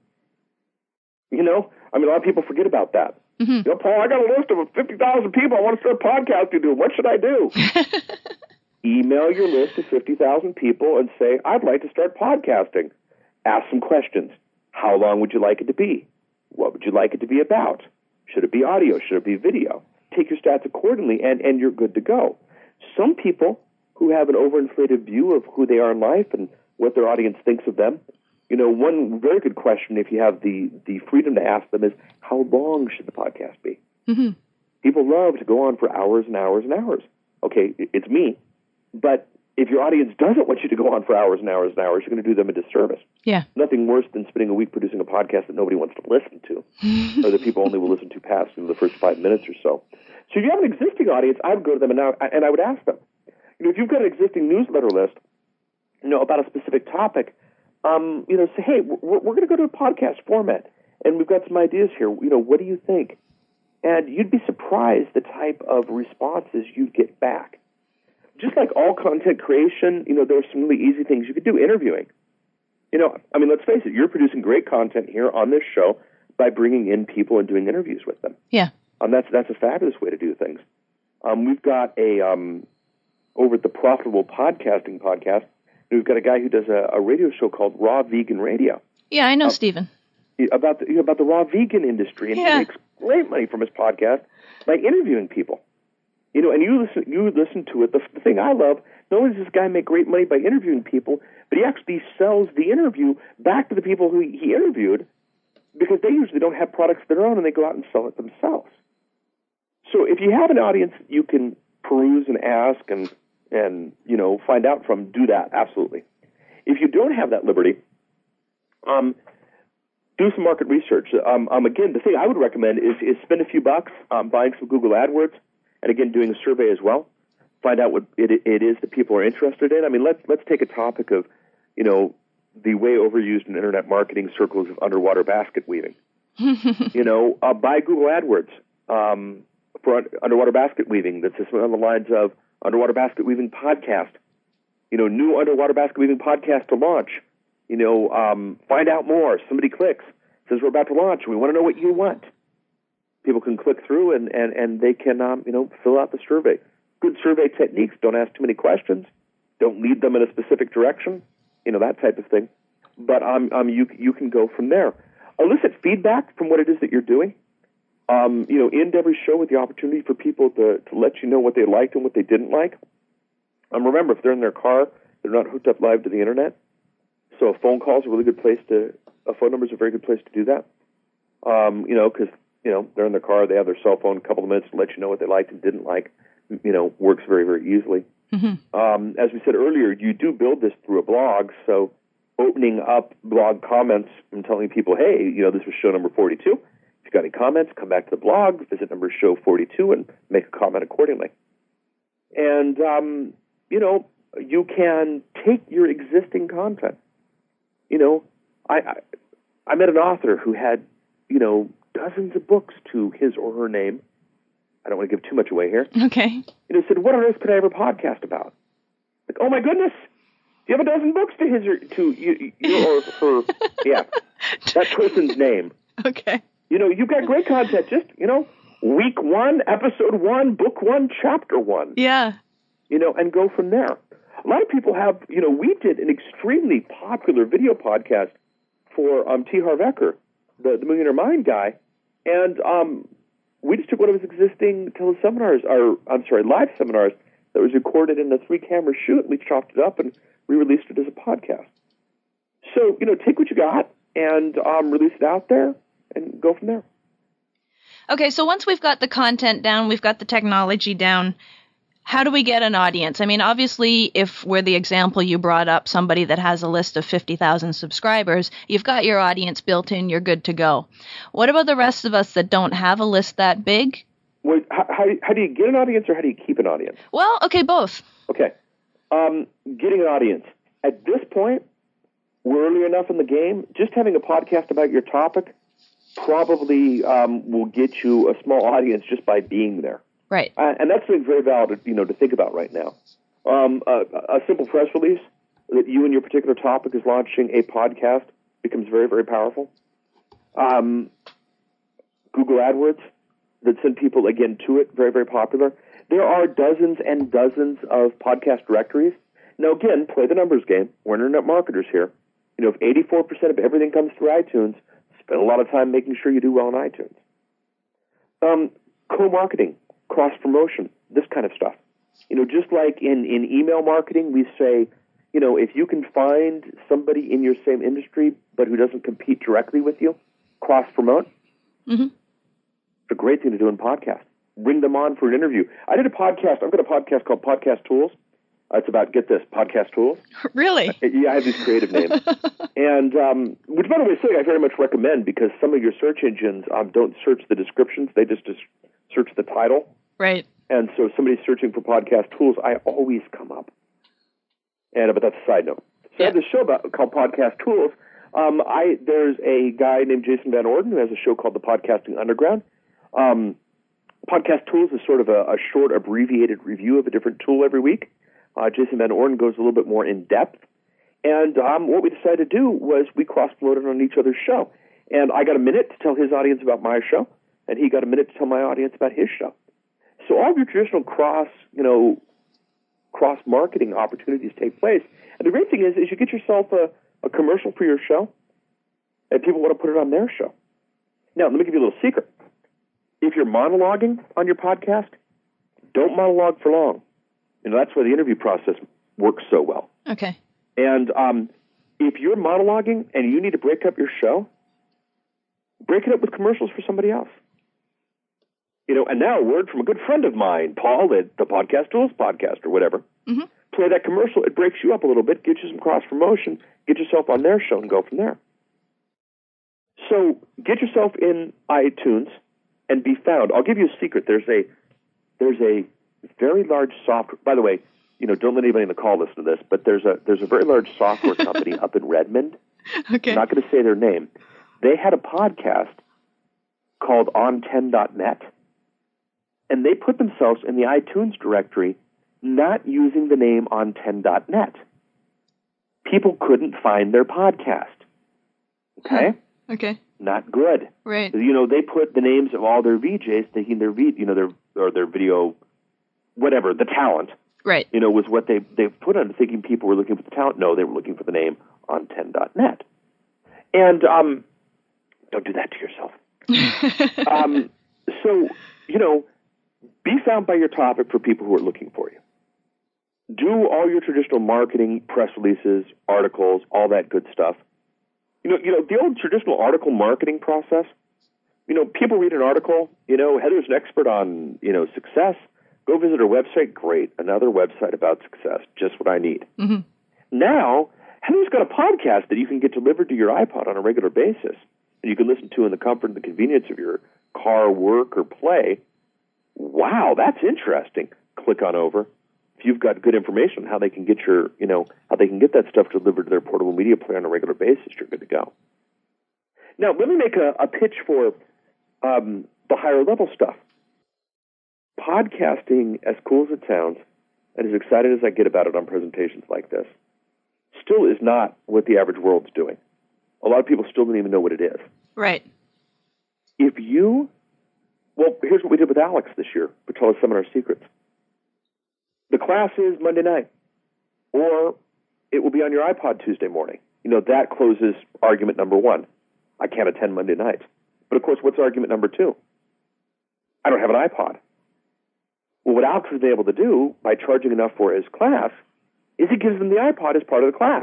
A lot of people forget about that. Mm-hmm. Paul, I got a list of 50,000 people I want to start podcasting to. What should I do? Email your list of 50,000 people and say, I'd like to start podcasting. Ask some questions. How long would you like it to be? What would you like it to be about? Should it be audio? Should it be video? Take your stats accordingly, and you're good to go. Some people who have an overinflated view of who they are in life and what their audience thinks of them, one very good question, if you have the freedom to ask them, is how long should the podcast be? Mm-hmm. People love to go on for hours and hours and hours. Okay, it's me. But if your audience doesn't want you to go on for hours and hours and hours, you're going to do them a disservice. Yeah. Nothing worse than spending a week producing a podcast that nobody wants to listen to, or that people only will listen to past the first 5 minutes or so. So if you have an existing audience, I would go to them and I would ask them. If you've got an existing newsletter list, about a specific topic, say, hey, we're going to go to a podcast format, and we've got some ideas here. What do you think? And you'd be surprised the type of responses you'd get back. Just like all content creation, there's some really easy things you could do. Interviewing. Let's face it, you're producing great content here on this show by bringing in people and doing interviews with them. Yeah. That's a fabulous way to do things. We've got over at the Profitable Podcasting podcast, we've got a guy who does a radio show called Raw Vegan Radio. Yeah, I know Stephen. About the raw vegan industry, and he makes great money from his podcast by interviewing people. And you listen to it. The thing I love, not only does this guy make great money by interviewing people, but he actually sells the interview back to the people who he interviewed, because they usually don't have products of their own, and they go out and sell it themselves. So if you have an audience you can peruse and ask and find out from, do that, absolutely. If you don't have that liberty, do some market research. Again, the thing I would recommend is spend a few bucks buying some Google AdWords, and again, doing a survey as well. find out what it is that people are interested in. I mean, let's take a topic of, the way overused in internet marketing circles of underwater basket weaving. Buy Google AdWords for underwater basket weaving. That's something on the lines of underwater basket weaving podcast. New underwater basket weaving podcast to launch. Find out more. Somebody clicks, says we're about to launch. We want to know what you want. People can click through and they can fill out the survey. Good survey techniques. Don't ask too many questions. Don't lead them in a specific direction. That type of thing. But you can go from there. Elicit feedback from what it is that you're doing. End every show with the opportunity for people to let you know what they liked and what they didn't like. Remember, if they're in their car, they're not hooked up live to the internet. So a phone call is a really good place a phone number is a very good place to do that. Because, they're in their car, they have their cell phone, a couple of minutes to let you know what they liked and didn't like, works very, very easily. Mm-hmm. As we said earlier, you do build this through a blog, so opening up blog comments and telling people, hey, this was show number 42. If you've got any comments, come back to the blog, visit number show 42, and make a comment accordingly. And, you can take your existing content. I met an author who had, dozens of books to his or her name. I don't want to give too much away here. Okay. Said, what on earth could I ever podcast about? Like, oh my goodness, do you have a dozen books to his or to you or her? Yeah, that person's name. Okay. You've got great content. Just week 1, episode 1, book 1, chapter 1. Yeah. And go from there. A lot of people have. We did an extremely popular video podcast for T. Harv Eker, the Millionaire Mind guy, and we just took one of his existing live seminars that was recorded in a 3-camera shoot, and we chopped it up and re-released it as a podcast. So, take what you got and release it out there and go from there. Okay, so once we've got the content down, we've got the technology down, how do we get an audience? I mean, obviously, if we're the example you brought up, somebody that has a list of 50,000 subscribers, you've got your audience built in, you're good to go. What about the rest of us that don't have a list that big? Well, how do you get an audience or how do you keep an audience? Well, okay, both. Okay. Getting an audience. At this point, we're early enough in the game. Just having a podcast about your topic probably will get you a small audience just by being there. Right. And that's something very valid, to think about right now. A simple press release that you and your particular topic is launching a podcast becomes very, very powerful. Google AdWords that send people, again, to it, very, very popular. There are dozens and dozens of podcast directories. Now, again, play the numbers game. We're internet marketers here. If 84% of everything comes through iTunes, spend a lot of time making sure you do well in iTunes. Co-marketing. Cross-promotion, this kind of stuff. Just like in email marketing, we say, if you can find somebody in your same industry but who doesn't compete directly with you, cross-promote. Mm-hmm. It's a great thing to do in podcasts. Bring them on for an interview. I did a podcast. I've got a podcast called Podcast Tools. It's about, get this, podcast tools. Really? Yeah, I have these creative names. And, which, by the way, I very much recommend because some of your search engines don't search the descriptions. They just search the title. Right. And so somebody's searching for podcast tools, I always come up. But that's a side note. So I have this show called Podcast Tools. There's a guy named Jason Van Orden who has a show called The Podcasting Underground. Podcast Tools is sort of a short, abbreviated review of a different tool every week. Jason Van Orden goes a little bit more in depth. And what we decided to do was we cross-promoted on each other's show. And I got a minute to tell his audience about my show, and he got a minute to tell my audience about his show. So all of your traditional cross-marketing opportunities take place. And the great thing is you get yourself a commercial for your show, and people want to put it on their show. Now, let me give you a little secret. If you're monologuing on your podcast, don't monologue for long. That's why the interview process works so well. Okay. And if you're monologuing and you need to break up your show, break it up with commercials for somebody else. And now a word from a good friend of mine, Paul, at the Podcast Tools podcast or whatever. Mm-hmm. Play that commercial. It breaks you up a little bit, gets you some cross-promotion, get yourself on their show and go from there. So get yourself in iTunes and be found. I'll give you a secret. There's a very large software. By the way, don't let anybody in the call listen to this, but there's a very large software company up in Redmond. Okay. I'm not going to say their name. They had a podcast called On10.net, and they put themselves in the iTunes directory not using the name On10.net. People couldn't find their podcast. Okay? Okay. Not good. Right. They put the names of all their VJs, thinking their video, whatever, the talent. Right. Was what they put on, thinking people were looking for the talent. No, they were looking for the name On10.net. And don't do that to yourself. So, be found by your topic for people who are looking for you. Do all your traditional marketing, press releases, articles, all that good stuff. The old traditional article marketing process, people read an article, Heather's an expert on, success. Go visit her website. Great. Another website about success. Just what I need. Mm-hmm. Now, Heather's got a podcast that you can get delivered to your iPod on a regular basis. And you can listen to in the comfort and the convenience of your car, work, or play. Wow, that's interesting. Click on over. If you've got good information on how they can get how they can get that stuff delivered to their portable media player on a regular basis, you're good to go. Now, let me make a pitch for the higher level stuff. Podcasting, as cool as it sounds, and as excited as I get about it on presentations like this, still is not what the average world's doing. A lot of people still don't even know what it is. Right. Here's what we did with Alex this year for Teleseminar Secrets. The class is Monday night, or it will be on your iPod Tuesday morning. That closes argument number one. I can't attend Monday nights. But of course, what's argument number two? I don't have an iPod. Well, what Alex was able to do by charging enough for his class is he gives them the iPod as part of the class.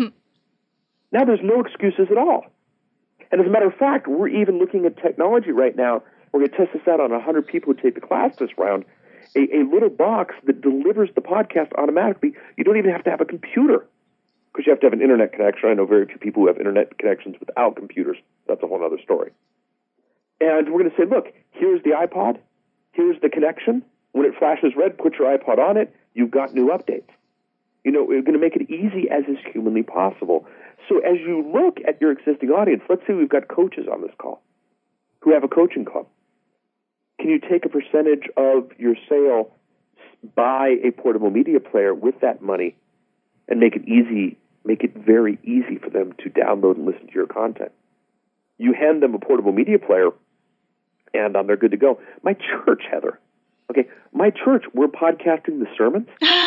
Now there's no excuses at all. And as a matter of fact, we're even looking at technology right now. We're going to test this out on 100 people who take the class this round. A little box that delivers the podcast automatically. You don't even have to have a computer because you have to have an internet connection. I know very few people who have internet connections without computers. That's a whole other story. And we're going to say, look, here's the iPod. Here's the connection. When it flashes red, put your iPod on it. You've got new updates. We're going to make it easy as is humanly possible. So as you look at your existing audience, let's say we've got coaches on this call who have a coaching club. Can you take a percentage of your sale, buy a portable media player with that money, and make it very easy for them to download and listen to your content? You hand them a portable media player, and they're good to go. My church, Heather, my church, we're podcasting the sermons.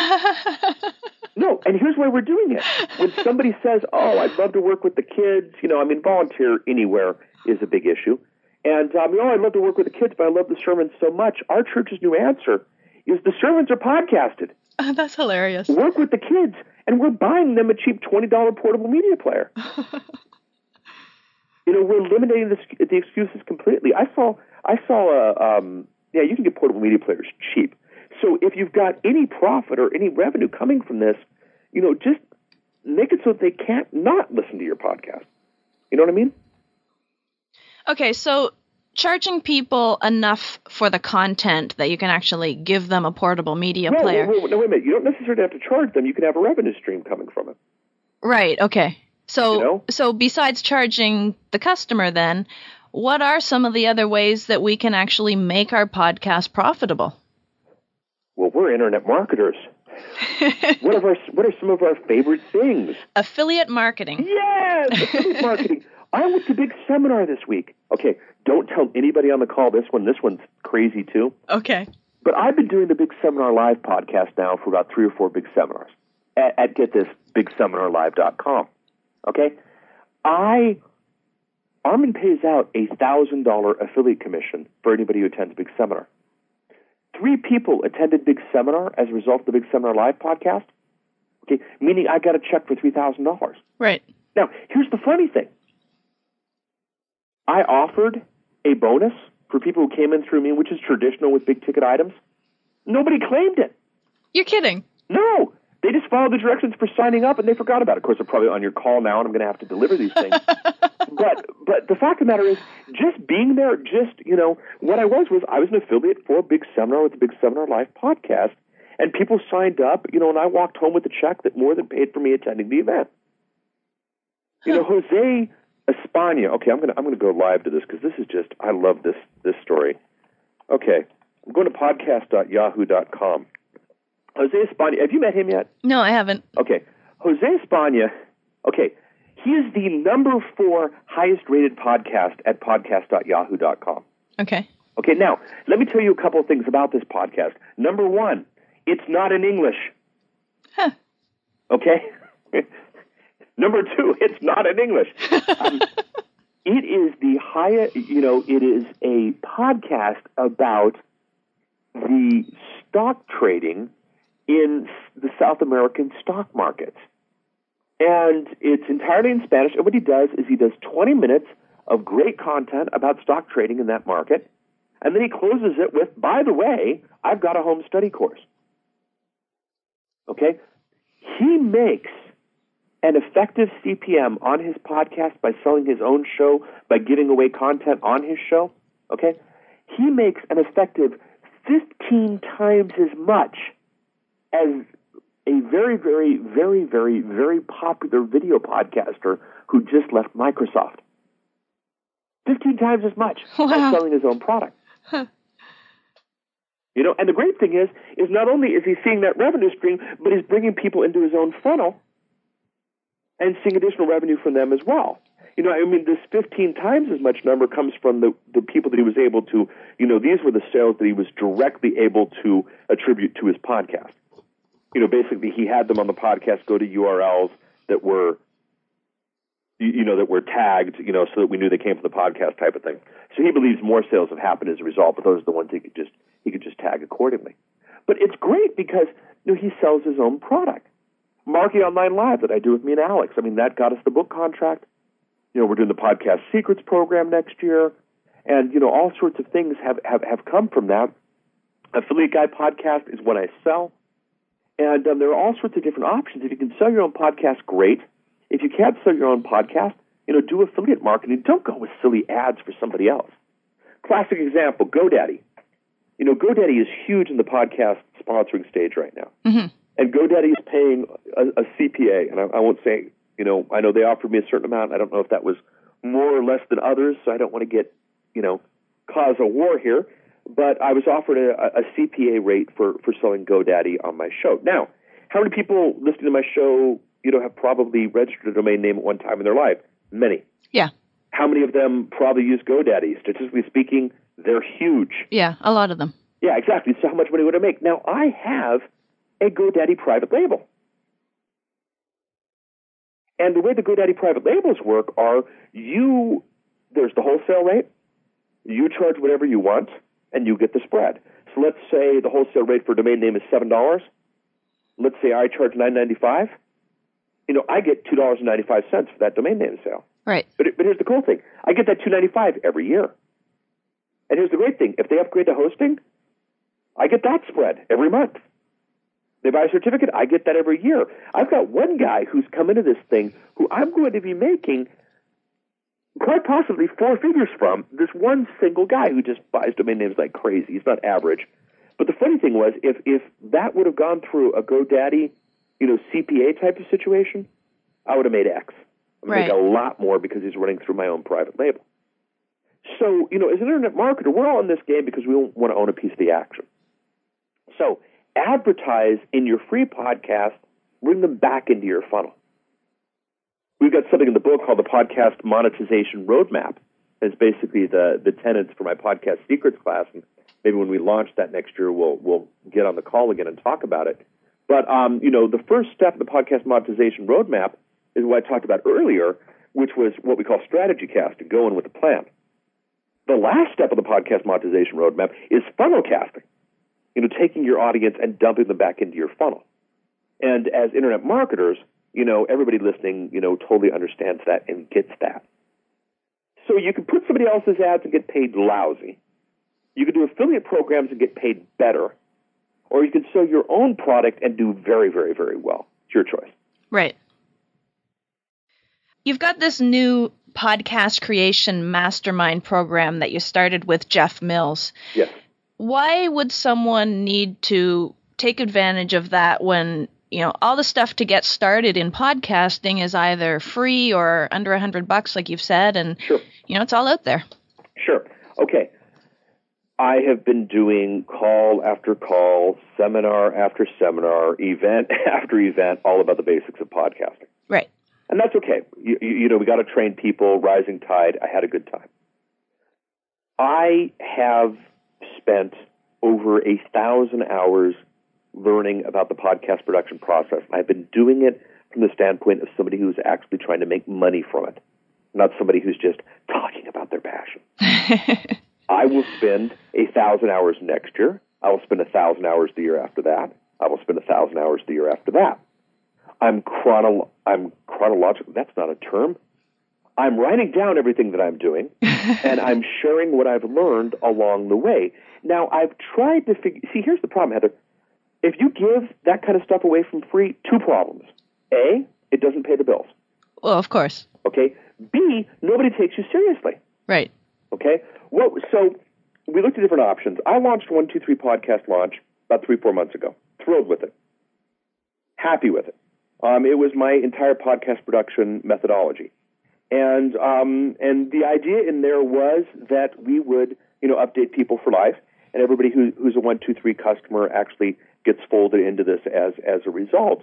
No, and here's why we're doing it. When somebody says, I'd love to work with the kids, volunteer anywhere is a big issue. And, I'd love to work with the kids, but I love the sermons so much. Our church's new answer is the sermons are podcasted. That's hilarious. Work with the kids, and we're buying them a cheap $20 portable media player. We're eliminating the excuses completely. I saw you can get portable media players cheap. So if you've got any profit or any revenue coming from this, just make it so they can't not listen to your podcast. You know what I mean? Okay, so charging people enough for the content that you can actually give them a portable media player. No, wait a minute. You don't necessarily have to charge them. You can have a revenue stream coming from it. Right, okay. So besides charging the customer then, what are some of the other ways that we can actually make our podcast profitable? Well, we're internet marketers. What are some of our favorite things? Affiliate marketing. Yes, affiliate marketing. I went to Big Seminar this week. Okay, don't tell anybody on the call this one. This one's crazy too. Okay. But I've been doing the Big Seminar Live podcast now for about 3 or 4 big seminars at get this, bigseminarlive.com. Okay? Armin pays out a $1,000 affiliate commission for anybody who attends Big Seminar. 3 people attended Big Seminar as a result of the Big Seminar Live podcast. Okay, meaning I got a check for $3,000. Right. Now, here's the funny thing. I offered a bonus for people who came in through me, which is traditional with big-ticket items. Nobody claimed it. You're kidding. No. They just followed the directions for signing up, and they forgot about it. Of course, they're probably on your call now, and I'm going to have to deliver these things. But the fact of the matter is, just just being there, what I was an affiliate for Big Seminar with the Big Seminar Live podcast, and people signed up, and I walked home with a check that more than paid for me attending the event. Jose Espana. Okay, I'm gonna go live to this because this is just, I love this story. Okay, I'm going to podcast.yahoo.com. Jose Espana, have you met him yet? No, I haven't. Okay, Jose Espana. Okay, he is the number 4 highest rated podcast at podcast.yahoo.com. Okay. Okay, now let me tell you a couple of things about this podcast. Number 1, it's not in English. Huh. Okay. Number 2, it's not in English. It is the highest, it is a podcast about the stock trading in the South American stock markets. And it's entirely in Spanish. And what he does is he does 20 minutes of great content about stock trading in that market. And then he closes it with, by the way, I've got a home study course. Okay? He makes an effective CPM on his podcast by selling his own show, by giving away content on his show. Okay? He makes an effective 15 times as much as a very, very, very, very, very popular video podcaster who just left Microsoft. 15 times as much by selling his own product. Huh. And the great thing is not only is he seeing that revenue stream, but he's bringing people into his own funnel and seeing additional revenue from them as well. This 15 times as much number comes from the people that he was able to, these were the sales that he was directly able to attribute to his podcast. Basically he had them on the podcast go to URLs that were, that were tagged, so that we knew they came from the podcast type of thing. So he believes more sales have happened as a result, but those are the ones he could just tag accordingly. But it's great because, he sells his own product. Marketing Online Live that I do with me and Alex. That got us the book contract. We're doing the Podcast Secrets program next year. And, all sorts of things have come from that. Affiliate Guy podcast is what I sell. And there are all sorts of different options. If you can sell your own podcast, great. If you can't sell your own podcast, do affiliate marketing. Don't go with silly ads for somebody else. Classic example, GoDaddy. GoDaddy is huge in the podcast sponsoring stage right now. Mm-hmm. And GoDaddy is paying a CPA, and I won't say, I know they offered me a certain amount. I don't know if that was more or less than others, so I don't want to get, cause a war here. But I was offered a CPA rate for selling GoDaddy on my show. Now, how many people listening to my show, have probably registered a domain name at one time in their life? Many. Yeah. How many of them probably use GoDaddy? Statistically speaking, they're huge. Yeah, a lot of them. Yeah, exactly. So how much money would I make? Now, I have a GoDaddy private label. And the way the GoDaddy private labels work are there's the wholesale rate, you charge whatever you want, and you get the spread. So let's say the wholesale rate for a domain name is $7. Let's say I charge $9.95. I get $2.95 for that domain name sale. Right. But here's the cool thing. I get that $2.95 every year. And here's the great thing. If they upgrade to hosting, I get that spread every month. They buy a certificate, I get that every year. I've got one guy who's come into this thing who I'm going to be making quite possibly 4 figures from, this one single guy who just buys domain names like crazy. He's not average. But the funny thing was, if that would have gone through a GoDaddy, CPA type of situation, I would have made X. I would make a lot more because he's running through my own private label. So, as an internet marketer, we're all in this game because we want to own a piece of the action. So, advertise in your free podcast, bring them back into your funnel. We've got something in the book called the Podcast Monetization Roadmap. It's basically the tenets for my Podcast Secrets class, and maybe when we launch that next year, we'll get on the call again and talk about it. But, the first step of the Podcast Monetization Roadmap is what I talked about earlier, which was what we call strategy casting, going with a plan. The last step of the Podcast Monetization Roadmap is funnel casting, taking your audience and dumping them back into your funnel. And as internet marketers, everybody listening, totally understands that and gets that. So you can put somebody else's ads and get paid lousy. You can do affiliate programs and get paid better. Or you can sell your own product and do very, very, very well. It's your choice. Right. You've got this new podcast creation mastermind program that you started with Jeff Mills. Yes. Why would someone need to take advantage of that when, all the stuff to get started in podcasting is either free or under $100, like you've said, and, Sure. It's all out there? Sure. Okay. I have been doing call after call, seminar after seminar, event after event, all about the basics of podcasting. Right. And that's okay. We got to train people, rising tide. I had a good time. I have spent over 1,000 hours learning about the podcast production process. I've been doing it from the standpoint of somebody who's actually trying to make money from it, not somebody who's just talking about their passion. I will spend 1,000 hours next year. I will spend 1,000 hours the year after that. I will spend 1,000 hours the year after that. I'm chronological. That's not a term. I'm writing down everything that I'm doing, and I'm sharing what I've learned along the way. Now, I've tried to see, here's the problem, Heather. If you give that kind of stuff away from free, 2 problems. A, it doesn't pay the bills. Well, of course. Okay. B, nobody takes you seriously. Right. Okay. Well, so we looked at different options. I launched 123 Podcast Launch about 3-4 months ago. Thrilled with it. Happy with it. It was my entire podcast production methodology. And the idea in there was that we would, update people for life, and everybody who's a 123 customer actually gets folded into this as a result.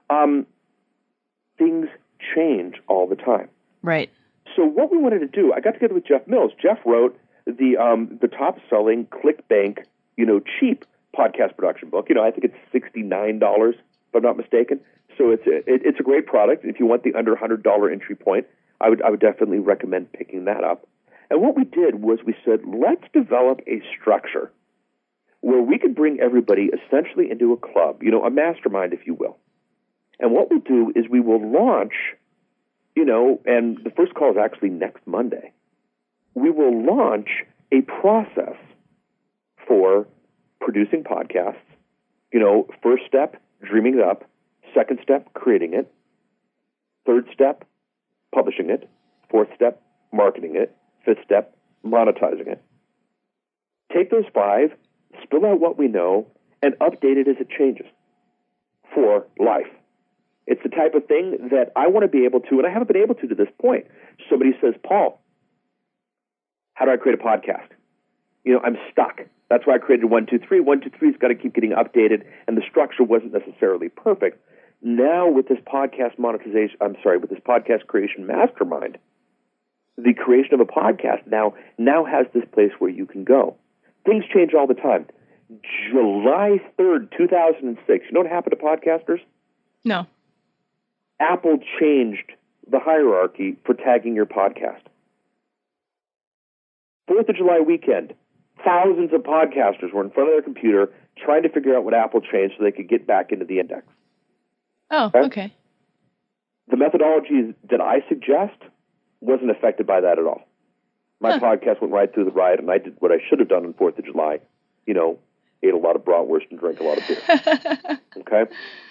Things change all the time. Right. So what we wanted to do, I got together with Jeff Mills. Jeff wrote the top-selling ClickBank, cheap podcast production book. I think it's $69, if I'm not mistaken. So it's a great product. If you want the under $100 entry point, I would definitely recommend picking that up. And what we did was we said, let's develop a structure where we could bring everybody essentially into a club, a mastermind, if you will. And what we'll do is we will launch, and the first call is actually next Monday. We will launch a process for producing podcasts. First step, dreaming it up. Second step, creating it. Third step, publishing it. Fourth step, marketing it. Fifth step, monetizing it. Take those 5, spill out what we know, and update it as it changes for life. It's the type of thing that I want to be able to, and I haven't been able to this point. Somebody says, Paul, how do I create a podcast? I'm stuck. That's why I created 123. 123's got to keep getting updated, and the structure wasn't necessarily perfect. Now with this podcast with this podcast creation mastermind, the creation of a podcast now has this place where you can go. Things change all the time. July 3rd, 2006. You know what happened to podcasters? No. Apple changed the hierarchy for tagging your podcast. 4th of July weekend, thousands of podcasters were in front of their computer trying to figure out what Apple changed so they could get back into the index. Oh, okay. The methodology that I suggest wasn't affected by that at all. My podcast went right through the ride, and I did what I should have done on 4th of July. Ate a lot of bratwurst and drank a lot of beer. Okay?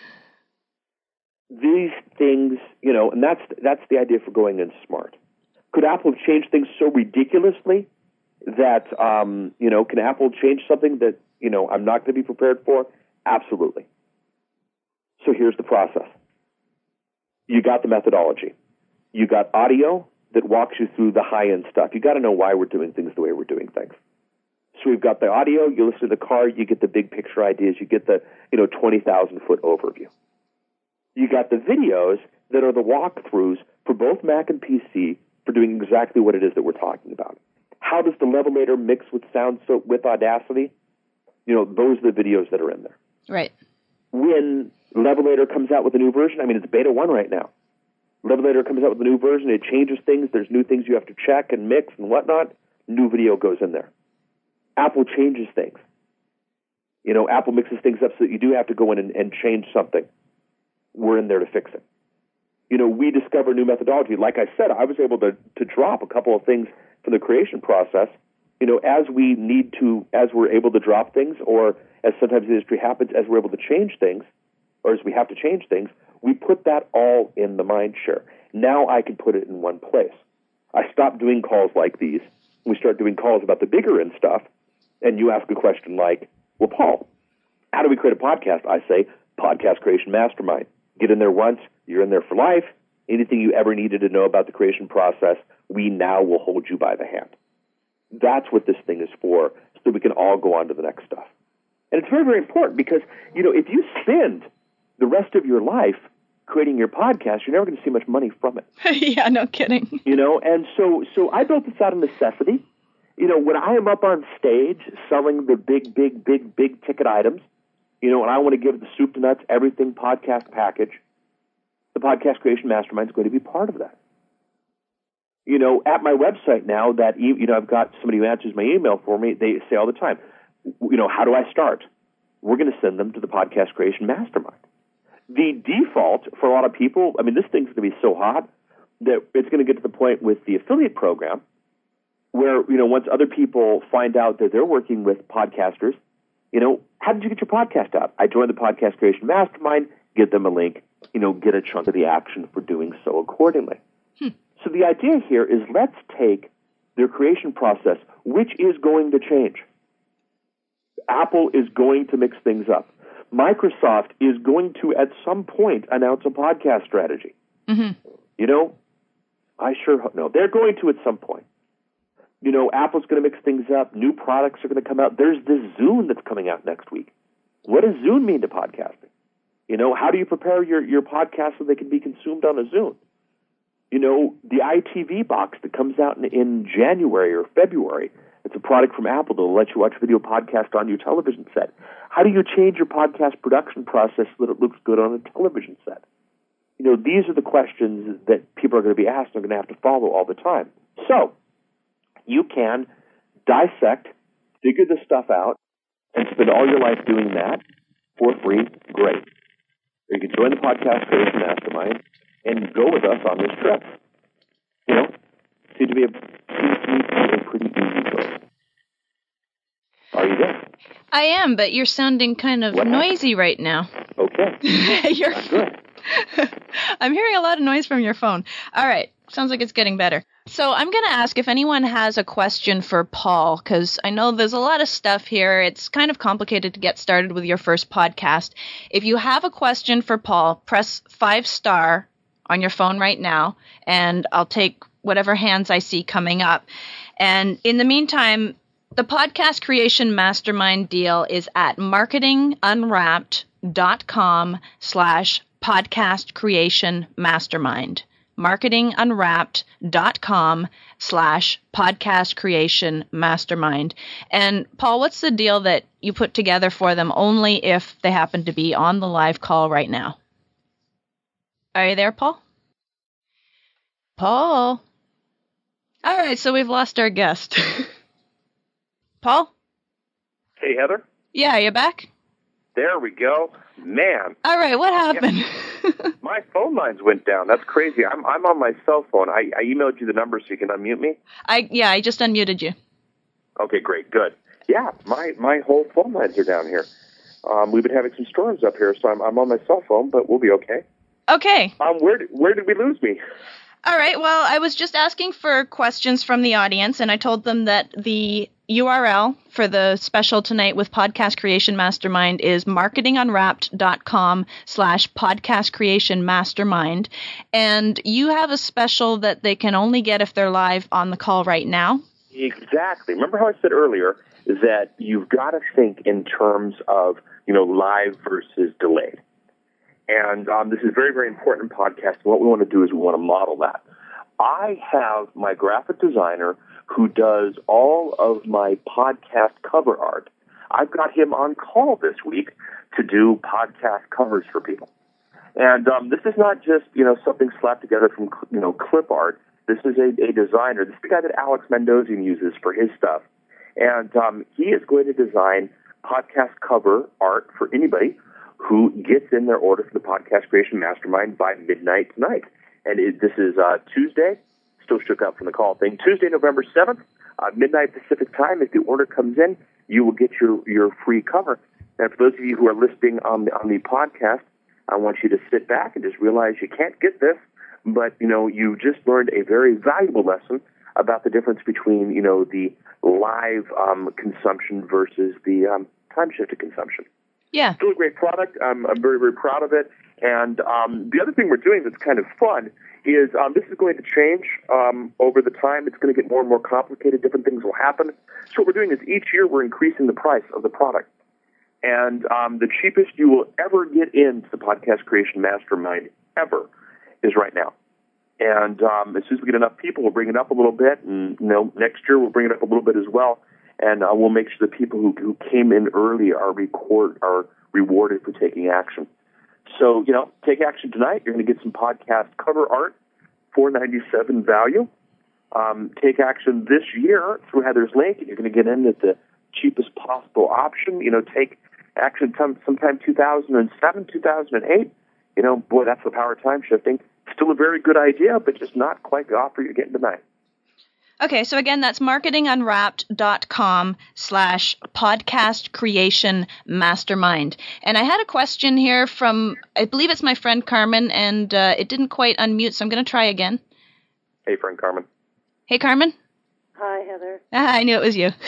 These things, and that's the idea for going in smart. Could Apple have changed things so ridiculously that, can Apple change something that, I'm not going to be prepared for? Absolutely. So here's the process. You got the methodology. You got audio that walks you through the high-end stuff. You got to know why we're doing things the way we're doing things. So we've got the audio. You listen to the car. You get the big picture ideas. You get the 20,000-foot overview. You got the videos that are the walkthroughs for both Mac and PC for doing exactly what it is that we're talking about. How does the Levelator mix with with Audacity? Those are the videos that are in there. Right. When Levelator comes out with a new version, it's beta 1 right now. Levelator comes out with a new version, it changes things, there's new things you have to check and mix and whatnot, new video goes in there. Apple changes things. Apple mixes things up so that you do have to go in and change something. We're in there to fix it. We discover new methodology. Like I said, I was able to drop a couple of things from the creation process, as we're able to drop things, or as sometimes the industry happens, as we're able to change things, or as we have to change things, we put that all in the mind share. Now I can put it in one place. I stop doing calls like these. We start doing calls about the bigger end stuff, and you ask a question like, well, Paul, how do we create a podcast? I say, Podcast Creation Mastermind. Get in there once, you're in there for life. Anything you ever needed to know about the creation process, we now will hold you by the hand. That's what this thing is for, so that we can all go on to the next stuff. And it's very, very important because, if you spend the rest of your life creating your podcast, you're never going to see much money from it. Yeah, no kidding. And so I built this out of necessity. When I am up on stage selling the big ticket items, and I want to give the soup to nuts, everything podcast package, the Podcast Creation Mastermind is going to be part of that. At my website now that, I've got somebody who answers my email for me, they say all the time, how do I start? We're going to send them to the Podcast Creation Mastermind. The default for a lot of people, this thing's going to be so hot that it's going to get to the point with the affiliate program where, once other people find out that they're working with podcasters, how did you get your podcast out? I joined the Podcast Creation Mastermind, give them a link, get a chunk of the action for doing so accordingly. So the idea here is let's take their creation process, which is going to change. Apple is going to mix things up. Microsoft is going to, at some point, announce a podcast strategy. Mm-hmm. I sure hope no. They're going to at some point. Apple's going to mix things up. New products are going to come out. There's this Zune that's coming out next week. What does Zune mean to podcasting? How do you prepare your podcast so they can be consumed on a Zune? The iTV box that comes out in January or February, it's a product from Apple that will let you watch video podcast on your television set. How do you change your podcast production process so that it looks good on a television set? These are the questions that people are going to be asked and are going to have to follow all the time. So, you can dissect, figure this stuff out, and spend all your life doing that for free. Great. Or you can join the Podcast Creation Mastermind and go with us on this trip. Seems to be a pretty easy choice. Are you there? I am, but you're sounding kind of noisy right now. Okay. You're good. I'm hearing a lot of noise from your phone. All right. Sounds like it's getting better. So I'm going to ask if anyone has a question for Paul, because I know there's a lot of stuff here. It's kind of complicated to get started with your first podcast. If you have a question for Paul, press 5* on your phone right now, and I'll take whatever hands I see coming up. And in the meantime, the Podcast Creation Mastermind deal is at marketingunwrapped.com/podcast creation mastermind. marketingunwrapped.com/podcast creation mastermind. And Paul, what's the deal that you put together for them only if they happen to be on the live call right now? Are you there, Paul? Paul? All right, so we've lost our guest. Paul? Hey, Heather? Yeah, you back? There we go. Man. All right, what happened? Yeah. My phone lines went down. That's crazy. I'm on my cell phone. I emailed you the number so you can unmute me. I just unmuted you. Okay, great, good. Yeah, my whole phone lines are down here. We've been having some storms up here, so I'm on my cell phone, but we'll be okay. Okay. Where did we lose me? All right, well, I was just asking for questions from the audience, and I told them that the URL for the special tonight with Podcast Creation Mastermind is marketingunwrapped.com/podcast creation mastermind. And you have a special that they can only get if they're live on the call right now? Exactly. Remember how I said earlier that you've got to think in terms of, live versus delayed. And this is very, very important podcast. What we want to do is we want to model that. I have my graphic designer who does all of my podcast cover art. I've got him on call this week to do podcast covers for people. And this is not just, something slapped together from, clip art. This is a designer. This is the guy that Alex Mendozian uses for his stuff. And he is going to design podcast cover art for anybody who gets in their order for the Podcast Creation Mastermind by midnight tonight. And this is Tuesday, still shook up from the call thing, Tuesday, November 7th, midnight Pacific time. If the order comes in, you will get your free cover. And for those of you who are listening on the podcast, I want you to sit back and just realize you can't get this but, you just learned a very valuable lesson about the difference between, the live consumption versus the time-shifted consumption. Yeah. Still a great product. I'm very, very proud of it. And the other thing we're doing that's kind of fun is this is going to change over the time. It's going to get more and more complicated. Different things will happen. So what we're doing is each year we're increasing the price of the product. And the cheapest you will ever get into the Podcast Creation Mastermind ever is right now. And as soon as we get enough people, we'll bring it up a little bit. And, next year we'll bring it up a little bit as well. And we'll make sure the people who came in early are rewarded for taking action. So, take action tonight. You're going to get some podcast cover art, $4.97 value. Take action this year through Heather's link, and you're going to get in at the cheapest possible option. Take action sometime 2007, 2008. Boy, that's the power of time shifting. Still a very good idea, but just not quite the offer you're getting tonight. Okay, so again, that's marketingunwrapped.com/podcast creation mastermind. And I had a question here from, I believe it's my friend Carmen, and it didn't quite unmute, so I'm going to try again. Hey, friend Carmen. Hey, Carmen. Hi, Heather. I knew it was you.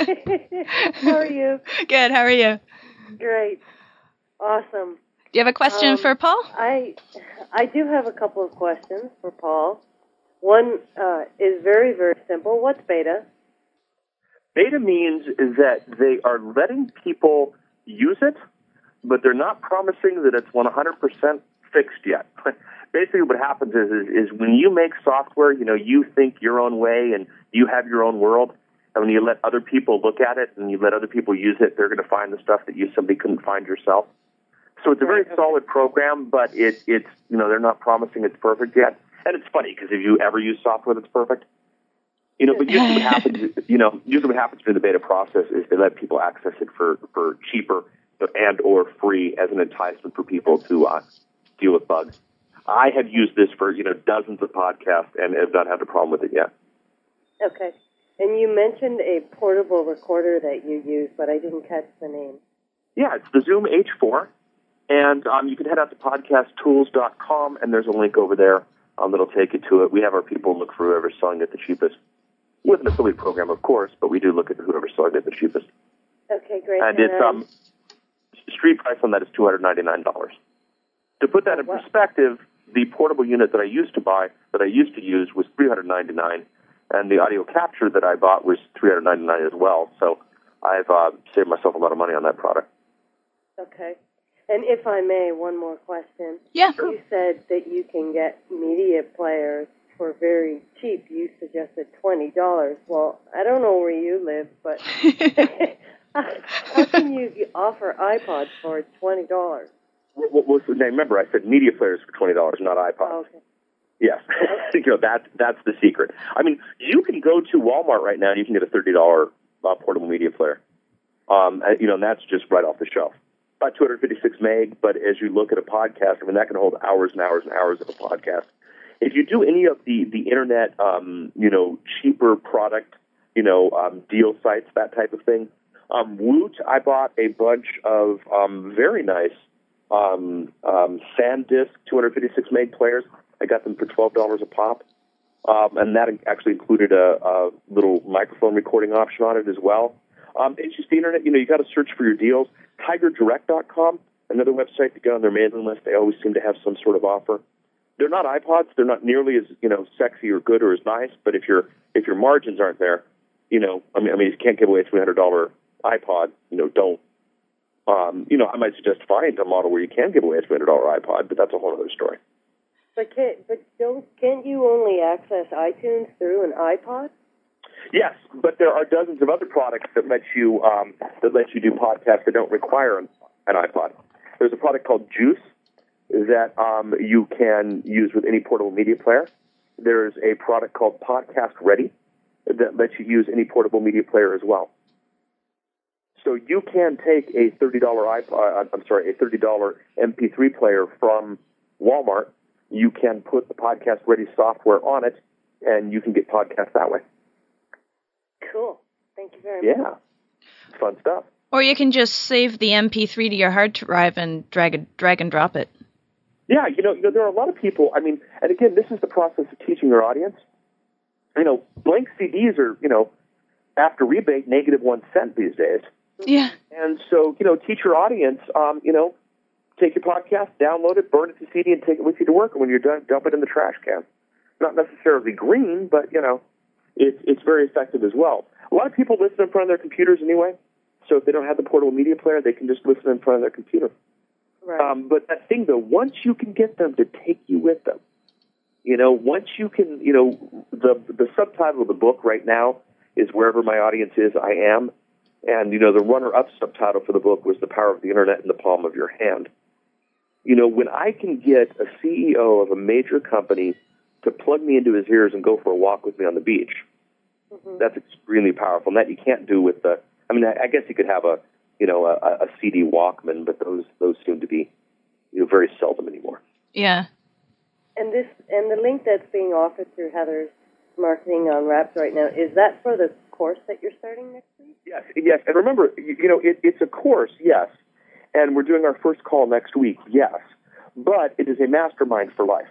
How are you? Good, how are you? Great. Awesome. Do you have a question for Paul? I do have a couple of questions for Paul. One is very, very simple. What's beta? Beta means is that they are letting people use it, but they're not promising that it's 100% fixed yet. Basically what happens is when you make software, you think your own way and you have your own world, and when you let other people look at it and you let other people use it, they're going to find the stuff that you simply couldn't find yourself. So it's a very solid program, but it's they're not promising it's perfect yet. And it's funny because if you ever use software that's perfect, but usually what happens, usually what happens during the beta process is they let people access it for cheaper and or free as an enticement for people to deal with bugs. I have used this for dozens of podcasts and have not had a problem with it yet. Okay. And you mentioned a portable recorder that you use, but I didn't catch the name. Yeah, it's the Zoom H4, and you can head out to podcasttools.com, and there's a link over there that'll take you to it. We have our people look for whoever's selling it the cheapest, with an affiliate program, of course, but we do look at whoever's selling it the cheapest. Okay, great. And it's street price on that is $299. To put that in perspective, the portable unit that I used to use was $399, and the audio capture that I bought was $399 as well. So I've saved myself a lot of money on that product. Okay. And if I may, one more question. Yeah. You said that you can get media players for very cheap. You suggested $20. Well, I don't know where you live, but how can you offer iPods for $20? Well, remember, I said media players for $20, not iPods. Oh, okay. Yes. That's the secret. I mean, you can go to Walmart right now and you can get a $30 portable media player. And that's just right off the shelf. About 256 meg, but as you look at a podcast, that can hold hours and hours and hours of a podcast. If you do any of the internet, cheaper product, deal sites, that type of thing, Woot, I bought a bunch of very nice SanDisk 256 meg players. I got them for $12 a pop, and that actually included a little microphone recording option on it as well. It's just the internet. You got to search for your deals. TigerDirect.com, another website to get on their mailing list. They always seem to have some sort of offer. They're not iPods. They're not nearly as sexy or good or as nice. But if your margins aren't there, you can't give away a $300 iPod. Don't. I might suggest find a model where you can give away a $300 iPod, but that's a whole other story. But can't you only access iTunes through an iPod? Yes, but there are dozens of other products that let you do podcasts that don't require an iPod. There's a product called Juice that you can use with any portable media player. There's a product called Podcast Ready that lets you use any portable media player as well. So you can take a $30 MP3 player from Walmart. You can put the Podcast Ready software on it, and you can get podcasts that way. Cool. Thank you very much. Yeah. Fun stuff. Or you can just save the MP3 to your hard drive and drag and drop it. Yeah, there are a lot of people, I mean, and again, this is the process of teaching your audience. Blank CDs are, after rebate, -1 cent these days. Yeah. And so, teach your audience, take your podcast, download it, burn it to CD, and take it with you to work. And when you're done, dump it in the trash can. Not necessarily green, but, it's very effective as well. A lot of people listen in front of their computers anyway. So if they don't have the portable media player, they can just listen in front of their computer. Right. But that thing, though, once you can get them to take you with them, once you can, the subtitle of the book right now is Wherever My Audience Is, I Am. And, the runner-up subtitle for the book was The Power of the Internet in the Palm of Your Hand. When I can get a CEO of a major company to plug me into his ears and go for a walk with me on the beach, that's extremely powerful. And that you can't do with I guess you could have a CD Walkman, but those seem to be, very seldom anymore. Yeah. And the link that's being offered through Heather's Marketing on Wrapped right now, is that for the course that you're starting next week? Yes. And remember, it's a course, yes. And we're doing our first call next week, yes. But it is a mastermind for life.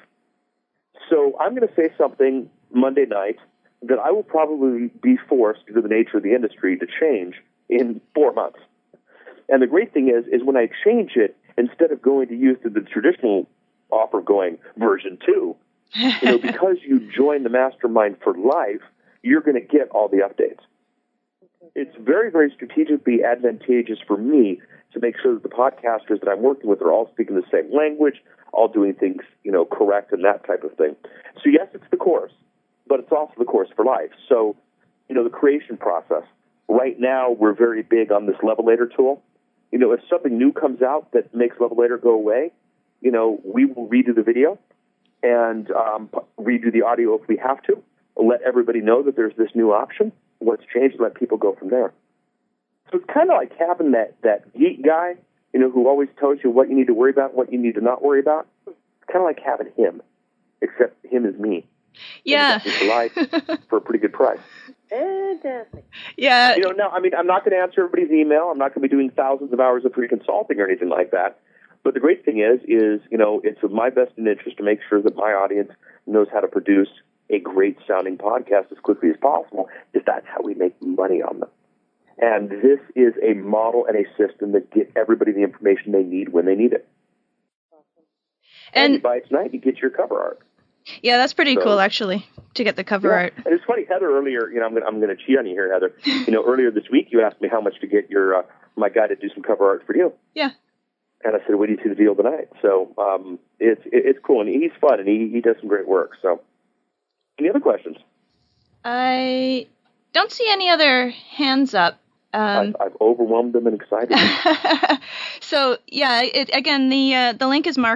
So I'm going to say something Monday night that I will probably be forced, due to the nature of the industry, to change in 4 months. And the great thing is when I change it, instead of going to use the traditional offer going version 2, because you join the mastermind for life, you're going to get all the updates. It's very, very strategically advantageous for me to make sure that the podcasters that I'm working with are all speaking the same language, all doing things, correct and that type of thing. So yes, it's the course, but it's also the course for life. So, the creation process. Right now, we're very big on this Levelator tool. If something new comes out that makes Levelator go away, we will redo the video and redo the audio if we have to. Let everybody know that there's this new option. What's changed, and let people go from there. So it's kind of like having that geek guy, who always tells you what you need to worry about and what you need to not worry about. It's kind of like having him, except him is me. Yeah. For life for a pretty good price. Fantastic. Yeah. Now, I'm not going to answer everybody's email. I'm not going to be doing thousands of hours of free consulting or anything like that. But the great thing is, it's of my best interest to make sure that my audience knows how to produce a great sounding podcast as quickly as possible, because that's how we make money on them. And this is a model and a system that get everybody the information they need when they need it. And you buy it tonight, you get your cover art. Yeah, that's pretty cool, actually, to get the cover art. And it's funny, Heather, earlier, I'm going to cheat on you here, Heather. Earlier this week, you asked me how much to get your my guy to do some cover art for you. Yeah. And I said, wait till you see the deal tonight. So it's cool, and he's fun, and he does some great work. So, any other questions? I don't see any other hands up. I've overwhelmed them and excited them. So, yeah, again, the link is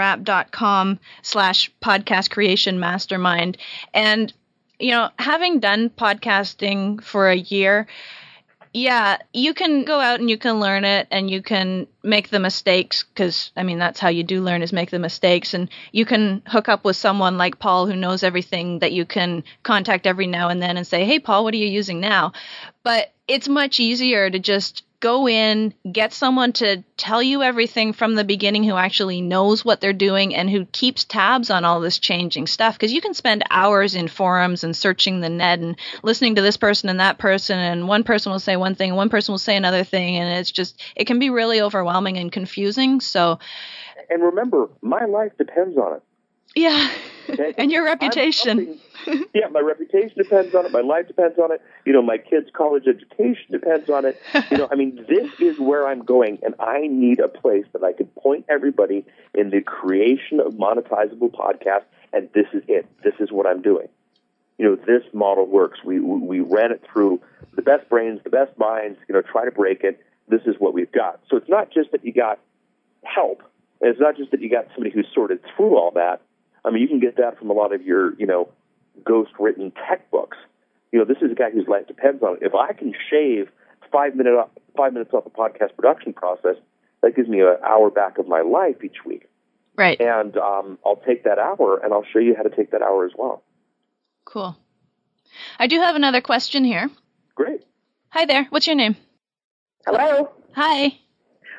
marketingunwrapped.com/podcast creation mastermind. And, having done podcasting for a year, yeah, you can go out and you can learn it and you can make the mistakes because, that's how you do learn is make the mistakes. And you can hook up with someone like Paul who knows everything that you can contact every now and then and say, hey, Paul, what are you using now? But it's much easier to just go in, get someone to tell you everything from the beginning who actually knows what they're doing and who keeps tabs on all this changing stuff. Because you can spend hours in forums and searching the net and listening to this person and that person, and one person will say one thing, one person will say another thing, and it can be really overwhelming and confusing. So, and remember, my life depends on it. Yeah, okay? And your reputation. Yeah, my reputation depends on it. My life depends on it. My kids' college education depends on it. This is where I'm going, and I need a place that I can point everybody in the creation of monetizable podcasts, and this is it. This is what I'm doing. This model works. We ran it through the best brains, the best minds, try to break it. This is what we've got. So it's not just that you got help. And it's not just that you got somebody who sorted through all that. You can get that from a lot of your, ghost-written tech books. This is a guy whose life depends on it. If I can shave 5 minutes off the podcast production process, that gives me an hour back of my life each week. Right. And I'll take that hour, and I'll show you how to take that hour as well. Cool. I do have another question here. Great. Hi there. What's your name? Hello. Hi.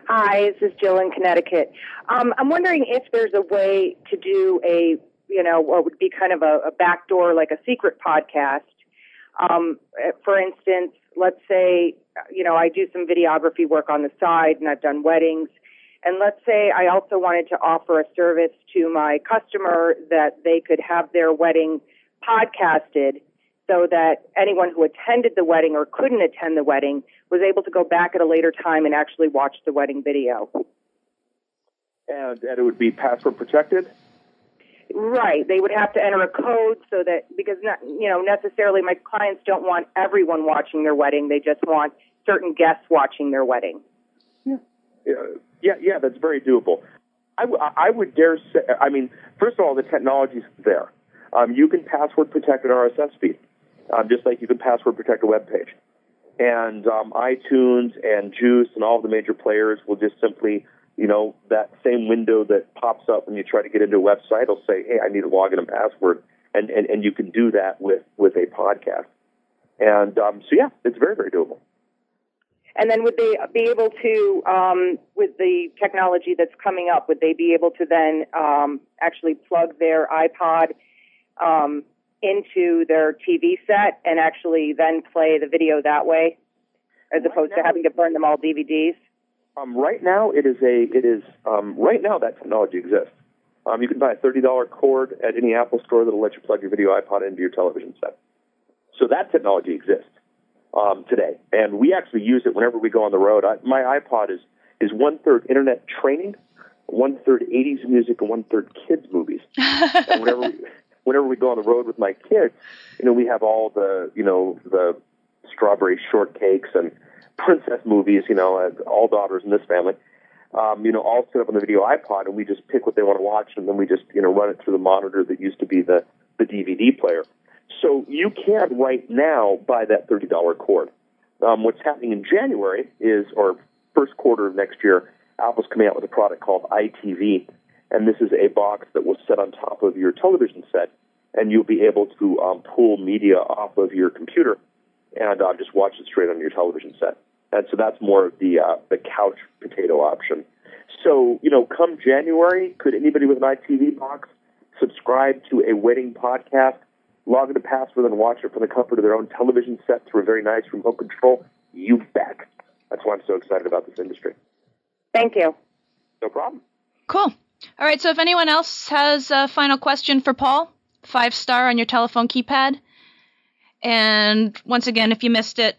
Hi, this is Jill in Connecticut. I'm wondering if there's a way to do what would be kind of a backdoor, like a secret podcast. For instance, let's say, I do some videography work on the side and I've done weddings. And let's say I also wanted to offer a service to my customer that they could have their wedding podcasted so that anyone who attended the wedding or couldn't attend the wedding was able to go back at a later time and actually watch the wedding video. And it would be password protected? Right. They would have to enter a code so that, because necessarily my clients don't want everyone watching their wedding. They just want certain guests watching their wedding. Yeah, that's very doable. I would dare say, first of all, the technology's there. You can password protect an RSS feed, just like you can password protect a web page. And iTunes and Juice and all the major players will just simply, that same window that pops up when you try to get into a website will say, hey, I need a login and password. And you can do that with a podcast. And it's very, very doable. And then would they be able to, with the technology that's coming up, would they be able to then actually plug their iPod into their TV set and actually then play the video that way, as opposed to having to burn them all DVDs? Right now, right now that technology exists. You can buy a $30 cord at any Apple store that'll let you plug your video iPod into your television set. So that technology exists today, and we actually use it whenever we go on the road. My iPod is 1/3 internet training, 1/3 80s music, and 1/3 kids movies. And whenever we go on the road with my kids, we have all the strawberry shortcakes and princess movies, all daughters in this family, all set up on the video iPod, and we just pick what they want to watch, and then we just, run it through the monitor that used to be the DVD player. So you can right now buy that $30 cord. What's happening in January or first quarter of next year, Apple's coming out with a product called iTV, and this is a box that will sit on top of your television set, and you'll be able to pull media off of your computer and just watch it straight on your television set. And so that's more of the couch potato option. So, come January, could anybody with an iTV box subscribe to a wedding podcast, log in a password, and watch it from the comfort of their own television set through a very nice remote control? You bet. That's why I'm so excited about this industry. Thank you. No problem. Cool. All right, so if anyone else has a final question for Paul, 5-star on your telephone keypad. And once again, if you missed it,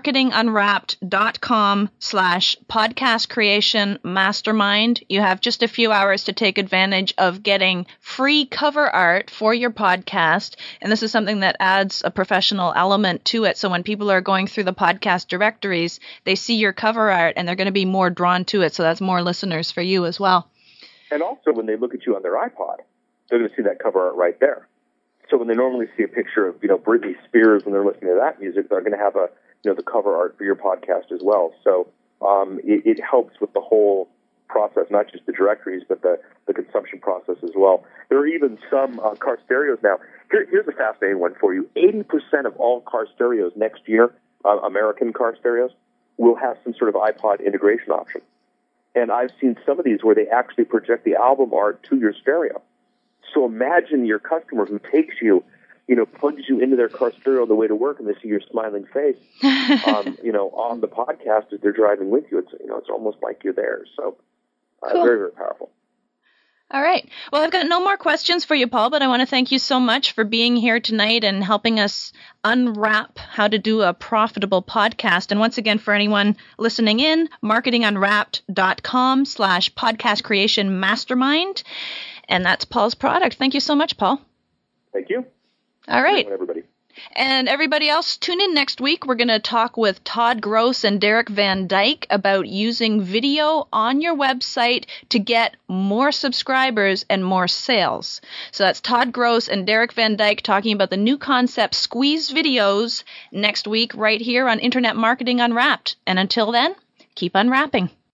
marketingunwrapped.com/podcast creation mastermind. You have just a few hours to take advantage of getting free cover art for your podcast. And this is something that adds a professional element to it. So when people are going through the podcast directories, they see your cover art and they're going to be more drawn to it. So that's more listeners for you as well. And also when they look at you on their iPod, they're going to see that cover art right there. So when they normally see a picture of, Britney Spears when they're listening to that music, they're going to have the cover art for your podcast as well. So it helps with the whole process, not just the directories, but the consumption process as well. There are even some car stereos now. Here's a fascinating one for you. 80% of all car stereos next year, American car stereos, will have some sort of iPod integration option. And I've seen some of these where they actually project the album art to your stereo. So imagine your customer who takes you, plugs you into their car stereo on the way to work, and they see your smiling face, on the podcast as they're driving with you. It's, it's almost like you're there. So cool. Very, very powerful. All right. Well, I've got no more questions for you, Paul, but I want to thank you so much for being here tonight and helping us unwrap how to do a profitable podcast. And once again, for anyone listening in, marketingunwrapped.com/podcast creation mastermind. And that's Paul's product. Thank you so much, Paul. Thank you. All right. Everybody. And everybody else, tune in next week. We're going to talk with Todd Gross and Derek Van Dyke about using video on your website to get more subscribers and more sales. So that's Todd Gross and Derek Van Dyke talking about the new concept, Squeeze Videos, next week right here on Internet Marketing Unwrapped. And until then, keep unwrapping.